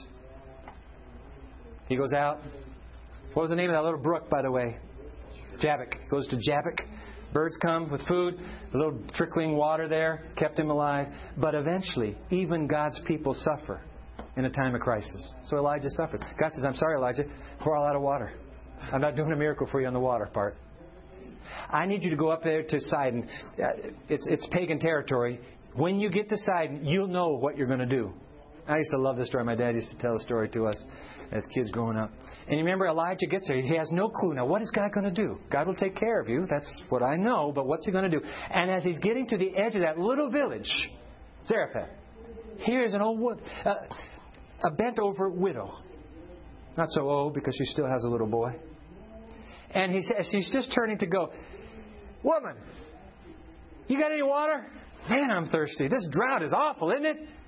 He goes out. What was the name of that little brook, by the way? Jabbok. Goes to Jabbok. Birds come with food. The little trickling water there kept him alive. But eventually, even God's people suffer in a time of crisis. So Elijah suffers. God says, "I'm sorry, Elijah. Pour all out of water. I'm not doing a miracle for you on the water part. I need you to go up there to Sidon. It's pagan territory. When you get to Sidon, you'll know what you're going to do." I used to love this story. My dad used to tell the story to us as kids growing up. And you remember Elijah gets there. He has no clue. Now, what is God going to do? God will take care of you. That's what I know. But what's He going to do? And as he's getting to the edge of that little village, Zarephath, here's an old a bent-over widow. Not so old because she still has a little boy. And he says, she's just turning to go, "Woman, you got any water? Man, I'm thirsty. This drought is awful, isn't it?"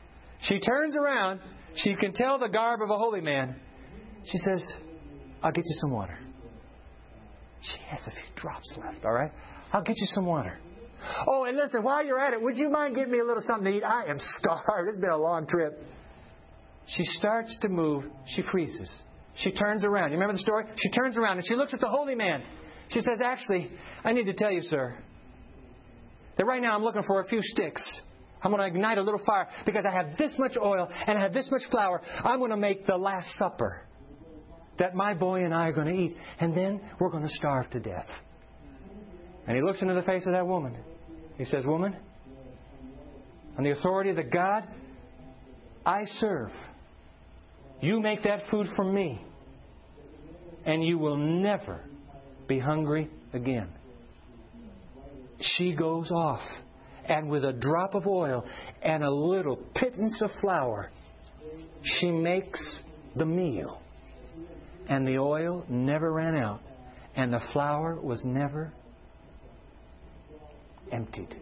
She turns around. She can tell the garb of a holy man. She says, I'll get you some water. She has a few drops left, all right? I'll get you some water. Oh, and listen, while you're at it, would you mind getting me a little something to eat? I am starved. It's been a long trip. She starts to move. She freezes. She turns around. You remember the story? She turns around and she looks at the holy man. She says, actually, I need to tell you, sir, that right now I'm looking for a few sticks. I'm going to ignite a little fire because I have this much oil and I have this much flour. I'm going to make the Last Supper that my boy and I are going to eat. And then we're going to starve to death. And he looks into the face of that woman. He says, woman, on the authority of the God I serve, you make that food for me, and you will never be hungry again. She goes off, and with a drop of oil and a little pittance of flour, she makes the meal. And the oil never ran out, and the flour was never emptied.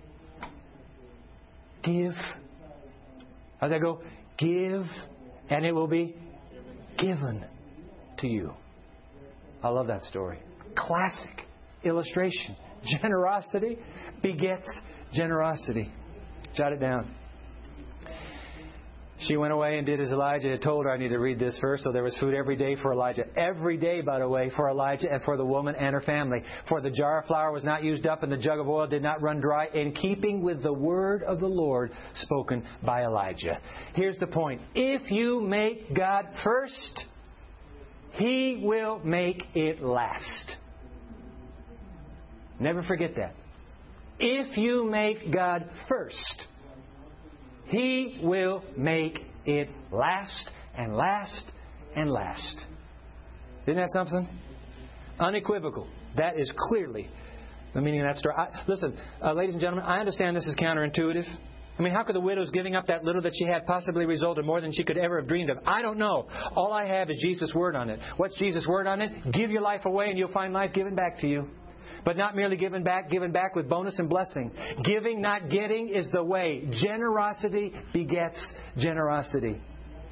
Give. How's that go? Give, and it will be given to you. I love that story. Classic illustration. Generosity begets generosity. Jot it down. She went away and did as Elijah had told her. I need to read this first. So there was food every day for Elijah. Every day, by the way, for Elijah and for the woman and her family. For the jar of flour was not used up and the jug of oil did not run dry, in keeping with the word of the Lord spoken by Elijah. Here's the point. If you make God first, He will make it last. Never forget that. If you make God first, He will make it last and last and last. Isn't that something? Unequivocal. That is clearly the meaning of that story. Listen, ladies and gentlemen, I understand this is counterintuitive. I mean, how could the widow's giving up that little that she had possibly result in more than she could ever have dreamed of? I don't know. All I have is Jesus' word on it. What's Jesus' word on it? Give your life away and you'll find life given back to you. But not merely given back with bonus and blessing. Giving, not getting, is the way. Generosity begets generosity.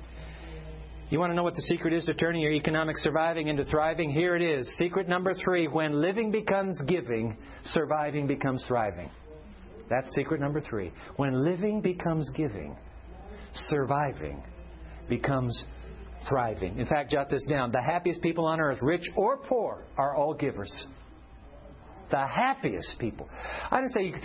You want to know what the secret is to turning your economic surviving into thriving? Here it is. Secret number 3. When living becomes giving, surviving becomes thriving. That's secret number 3. When living becomes giving, surviving becomes thriving. In fact, jot this down. The happiest people on earth, rich or poor, are all givers. The happiest people. I didn't say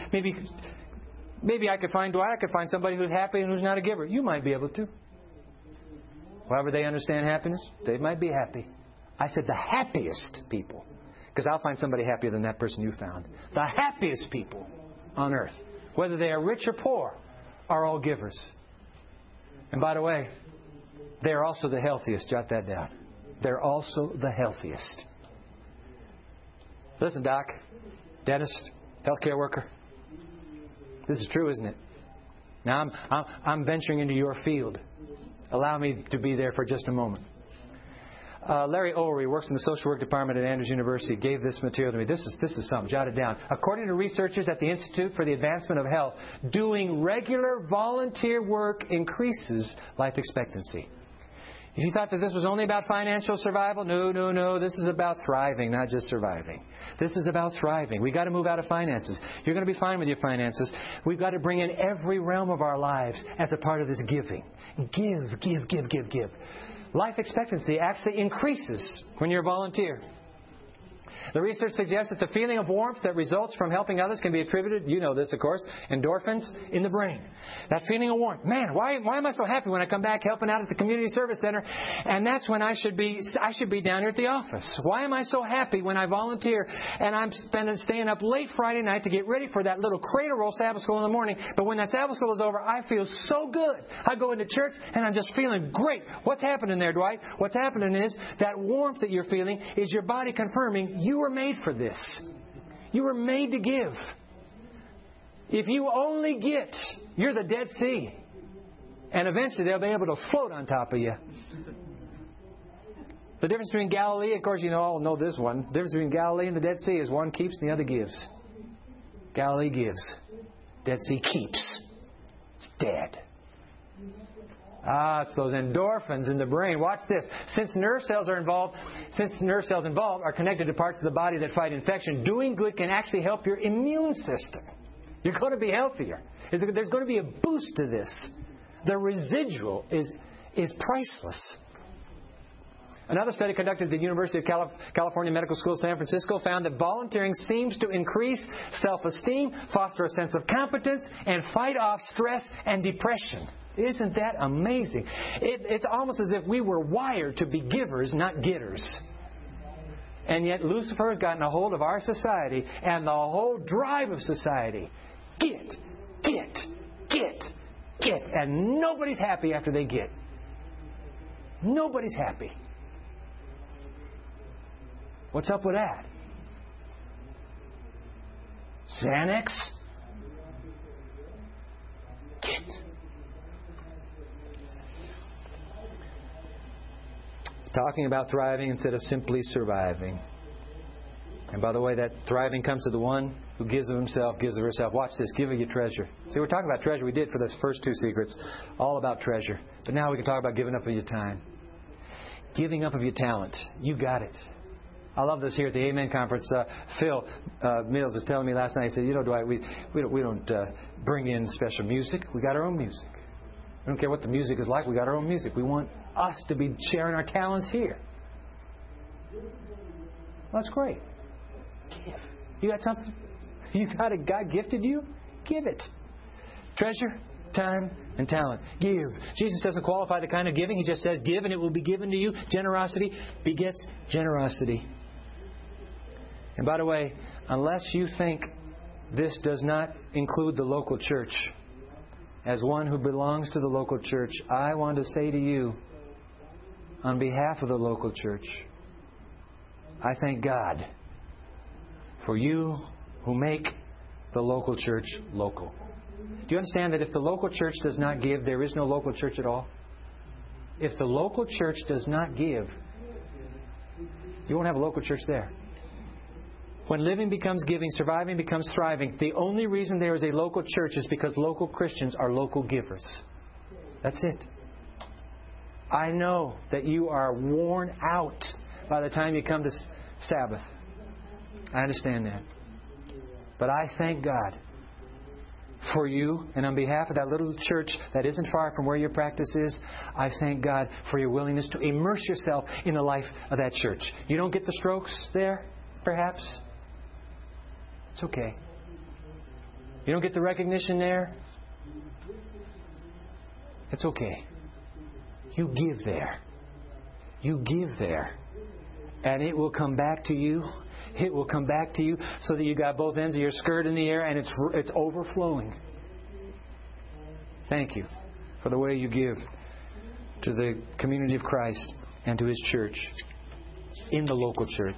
maybe I could find Dwight. I could find somebody who's happy and who's not a giver. You might be able to. However they understand happiness, they might be happy. I said the happiest people, because I'll find somebody happier than that person you found. The happiest people on earth, whether they are rich or poor, are all givers. And by the way, they're also the healthiest. Jot that down. They're also the healthiest. Listen, doc, dentist, healthcare worker. This is true, isn't it? Now, I'm venturing into your field. Allow me to be there for just a moment. Larry Ulrey works in the social work department at Andrews University. Gave this material to me. This is something. Jot it down. According to researchers at the Institute for the Advancement of Health, doing regular volunteer work increases life expectancy. If you thought that this was only about financial survival, no. This is about thriving, not just surviving. This is about thriving. We've got to move out of finances. You're going to be fine with your finances. We've got to bring in every realm of our lives as a part of this giving. Give. Life expectancy actually increases when you're a volunteer. The research suggests that the feeling of warmth that results from helping others can be attributed, you know this, of course, endorphins in the brain. That feeling of warmth. Man, why am I so happy when I come back helping out at the community service center? And that's when I should be down here at the office. Why am I so happy when I volunteer and I'm staying up late Friday night to get ready for that little cradle roll Sabbath school in the morning? But when that Sabbath school is over, I feel so good. I go into church and I'm just feeling great. What's happening there, Dwight? What's happening is that warmth that you're feeling is your body confirming you were made for this. You were made to give. If you only get, you're the Dead Sea. And eventually they'll be able to float on top of you. The difference between Galilee, of course you all know this one. The difference between Galilee and the Dead Sea is one keeps and the other gives. Galilee gives. Dead Sea keeps. It's dead. It's those endorphins in the brain. Watch this. Since nerve cells involved are connected to parts of the body that fight infection, doing good can actually help your immune system. You're going to be healthier. There's going to be a boost to this. The residual is priceless. Another study conducted at the University of California Medical School, San Francisco, found that volunteering seems to increase self-esteem, foster a sense of competence, and fight off stress and depression. Isn't that amazing? It's almost as if we were wired to be givers, not getters. And yet Lucifer has gotten a hold of our society and the whole drive of society. Get. And nobody's happy after they get. Nobody's happy. What's up with that? Xanax? Get. Talking about thriving instead of simply surviving. And by the way, that thriving comes to the one who gives of himself, gives of herself. Watch this. Give of your treasure. See, we're talking about treasure. We did for those first two secrets. All about treasure. But now we can talk about giving up of your time. Giving up of your talent. You got it. I love this here at the Amen Conference. Phil Mills was telling me last night, he said, Dwight, we don't bring in special music. We got our own music. We don't care what the music is like. We got our own music. We want us to be sharing our talents here. Well, that's great. Give. You got something? You got it? God gifted you? Give it. Treasure, time, and talent. Give. Jesus doesn't qualify the kind of giving. He just says give and it will be given to you. Generosity begets generosity. And by the way, unless you think this does not include the local church, as one who belongs to the local church, I want to say to you, on behalf of the local church, I thank God for you who make the local church local. Do you understand that if the local church does not give, there is no local church at all? If the local church does not give, you won't have a local church there. When living becomes giving, surviving becomes thriving, the only reason there is a local church is because local Christians are local givers. That's it. I know that you are worn out by the time you come to Sabbath. I understand that. But I thank God for you, and on behalf of that little church that isn't far from where your practice is, I thank God for your willingness to immerse yourself in the life of that church. You don't get the strokes there, perhaps? It's okay. You don't get the recognition there? It's okay. You give there. You give there. And it will come back to you. It will come back to you so that you got both ends of your skirt in the air and it's overflowing. Thank you for the way you give to the community of Christ and to His church in the local church.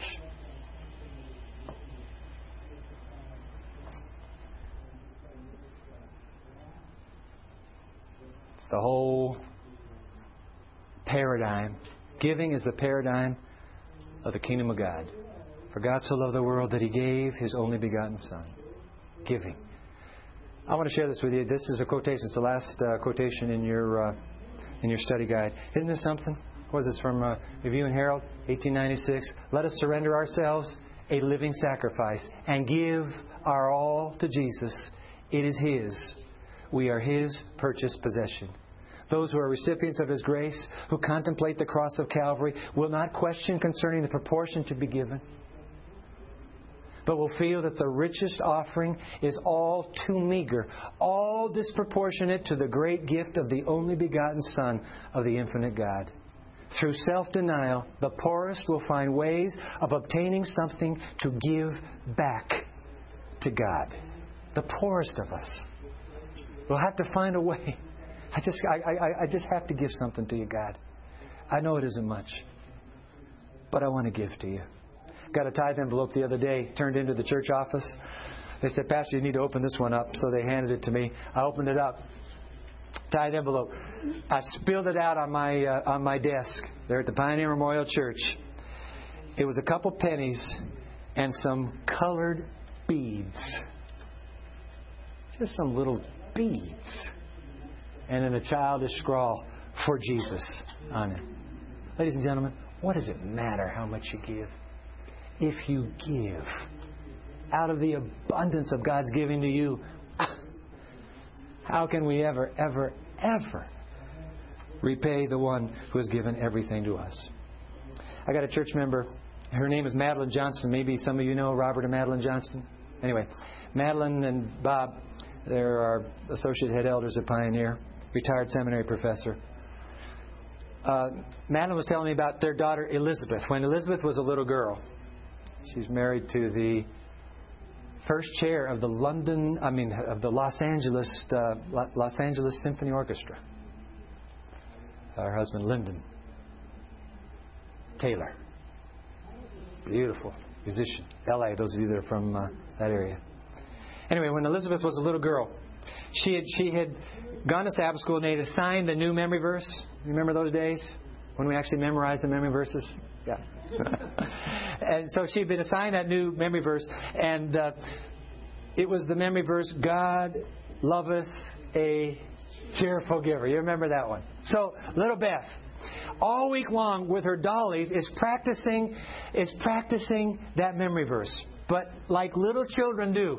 It's the whole paradigm. Giving is the paradigm of the kingdom of God. For God so loved the world that He gave His only begotten Son. Giving. I want to share this with you. This is a quotation. It's the last quotation in your study guide. Isn't this something? What is this from Review and Herald, 1896? Let us surrender ourselves a living sacrifice and give our all to Jesus. It is His. We are His purchased possession. Those who are recipients of His grace, who contemplate the cross of Calvary, will not question concerning the proportion to be given, but will feel that the richest offering is all too meager, all disproportionate to the great gift of the only begotten Son of the infinite God. Through self-denial, the poorest will find ways of obtaining something to give back to God. The poorest of us will have to find a way. I just have to give something to you, God. I know it isn't much, but I want to give to you. Got a tithe envelope the other day, turned into the church office. They said, Pastor, you need to open this one up. So they handed it to me. I opened it up. Tithe envelope. I spilled it out on my desk there at the Pioneer Memorial Church. It was a couple pennies and some colored beads. Just some little beads. And in a childish scrawl, for Jesus on it. Ladies and gentlemen, what does it matter how much you give? If you give out of the abundance of God's giving to you, how can we ever, ever, ever repay the one who has given everything to us? I got a church member. Her name is Madeline Johnston. Maybe some of you know Robert and Madeline Johnston. Anyway, Madeline and Bob, they're our associate head elders at Pioneer, retired seminary professor. Madeline was telling me about their daughter Elizabeth. When Elizabeth was a little girl, she's married to the first chair of the Los Angeles Symphony Orchestra. Her husband, Lyndon Taylor. Beautiful musician. L.A., those of you that are from that area. Anyway, when Elizabeth was a little girl, she had gone to Sabbath school and they had assigned the new memory verse. You remember those days when we actually memorized the memory verses? Yeah. And so she had been assigned that new memory verse, and it was the memory verse, God loveth a cheerful giver. You remember that one? So, little Beth, all week long with her dollies is practicing that memory verse. But like little children do,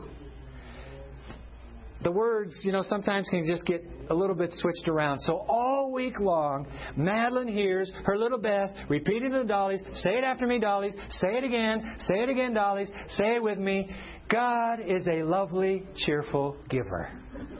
the words, sometimes can just get a little bit switched around. So all week long, Madeline hears her little Beth repeating to the dollies, say it after me, dollies, say it again, dollies, say it with me. God is a lovely, cheerful giver.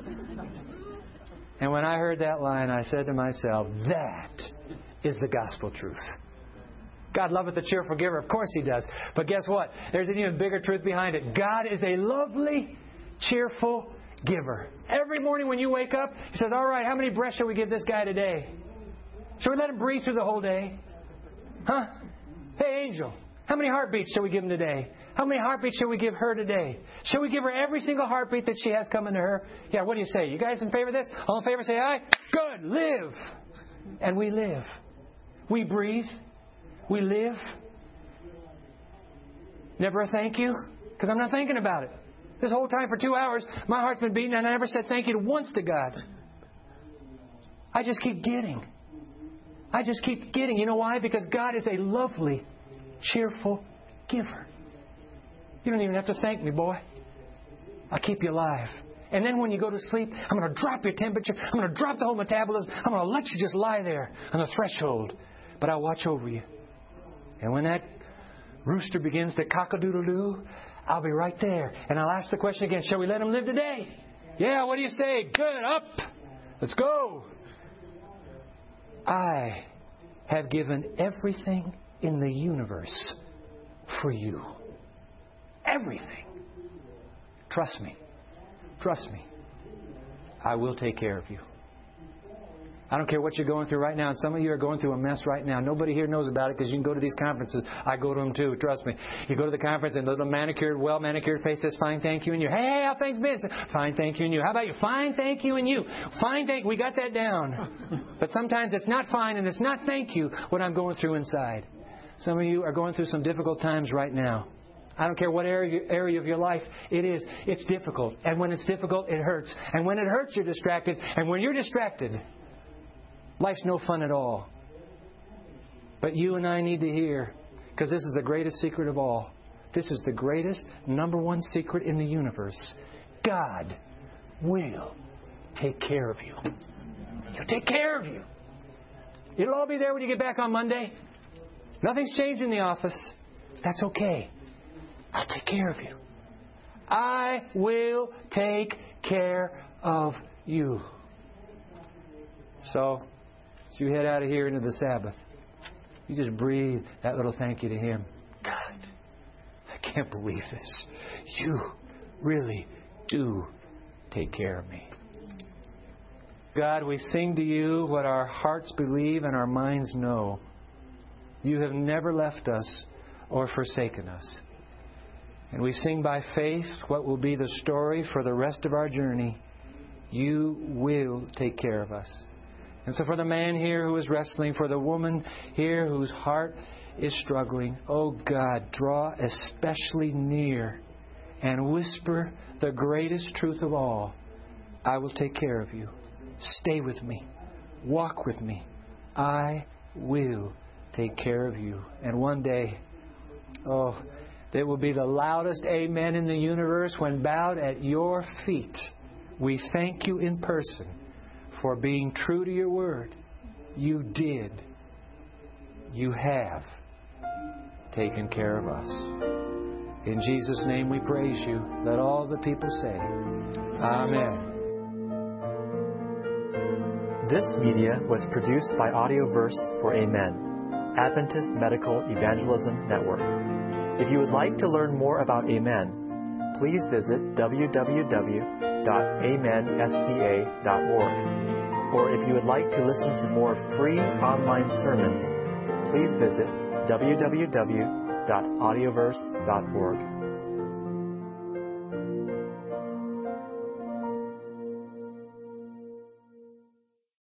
And when I heard that line, I said to myself, that is the gospel truth. God loveth a cheerful giver. Of course He does. But guess what? There's an even bigger truth behind it. God is a lovely, cheerful giver. Every morning when you wake up, He says, all right, how many breaths shall we give this guy today? Shall we let him breathe through the whole day? Huh? Hey, angel, how many heartbeats shall we give him today? How many heartbeats shall we give her today? Shall we give her every single heartbeat that she has coming to her? Yeah, what do you say? You guys in favor of this? All in favor, say aye. Good. Live. And we live. We breathe. We live. Never a thank you? Because I'm not thinking about it. This whole time for 2 hours, my heart's been beating and I never said thank you once to God. I just keep getting. I just keep getting. You know why? Because God is a lovely, cheerful giver. You don't even have to thank me, boy. I'll keep you alive. And then when you go to sleep, I'm going to drop your temperature. I'm going to drop the whole metabolism. I'm going to let you just lie there on the threshold. But I'll watch over you. And when that rooster begins to cock-a-doodle-doo, I'll be right there. And I'll ask the question again, shall we let him live today? Yeah, what do you say? Good, up. Let's go. I have given everything in the universe for you. Everything. Trust me. Trust me. I will take care of you. I don't care what you're going through right now. And some of you are going through a mess right now. Nobody here knows about it because you can go to these conferences. I go to them too. Trust me. You go to the conference and the little manicured, well-manicured face says, fine, thank you, and you. Hey, how things been? Fine, thank you, and you. How about you? Fine, thank you, and you. Fine, thank you. We got that down. But sometimes it's not fine and it's not thank you what I'm going through inside. Some of you are going through some difficult times right now. I don't care what area of your life it is. It's difficult. And when it's difficult, it hurts. And when it hurts, you're distracted. And when you're distracted, life's no fun at all. But you and I need to hear, because this is the greatest secret of all. This is the greatest, number one secret in the universe. God will take care of you. He'll take care of you. It'll all be there when you get back on Monday. Nothing's changed in the office. That's okay. I'll take care of you. I will take care of you. So, as you head out of here into the Sabbath, you just breathe that little thank you to Him. God, I can't believe this. You really do take care of me. God, we sing to You what our hearts believe and our minds know. You have never left us or forsaken us. And we sing by faith what will be the story for the rest of our journey. You will take care of us. And so for the man here who is wrestling, for the woman here whose heart is struggling, oh God, draw especially near and whisper the greatest truth of all. I will take care of you. Stay with me. Walk with me. I will take care of you. And one day, there will be the loudest amen in the universe when bowed at your feet. We thank you in person for being true to your word. You did. You have taken care of us. In Jesus' name we praise you. Let all the people say, Amen. This media was produced by Audioverse for Amen, Adventist Medical Evangelism Network. If you would like to learn more about Amen, please visit www.amenSDA.org. Or if you would like to listen to more free online sermons, please visit www.audioverse.org.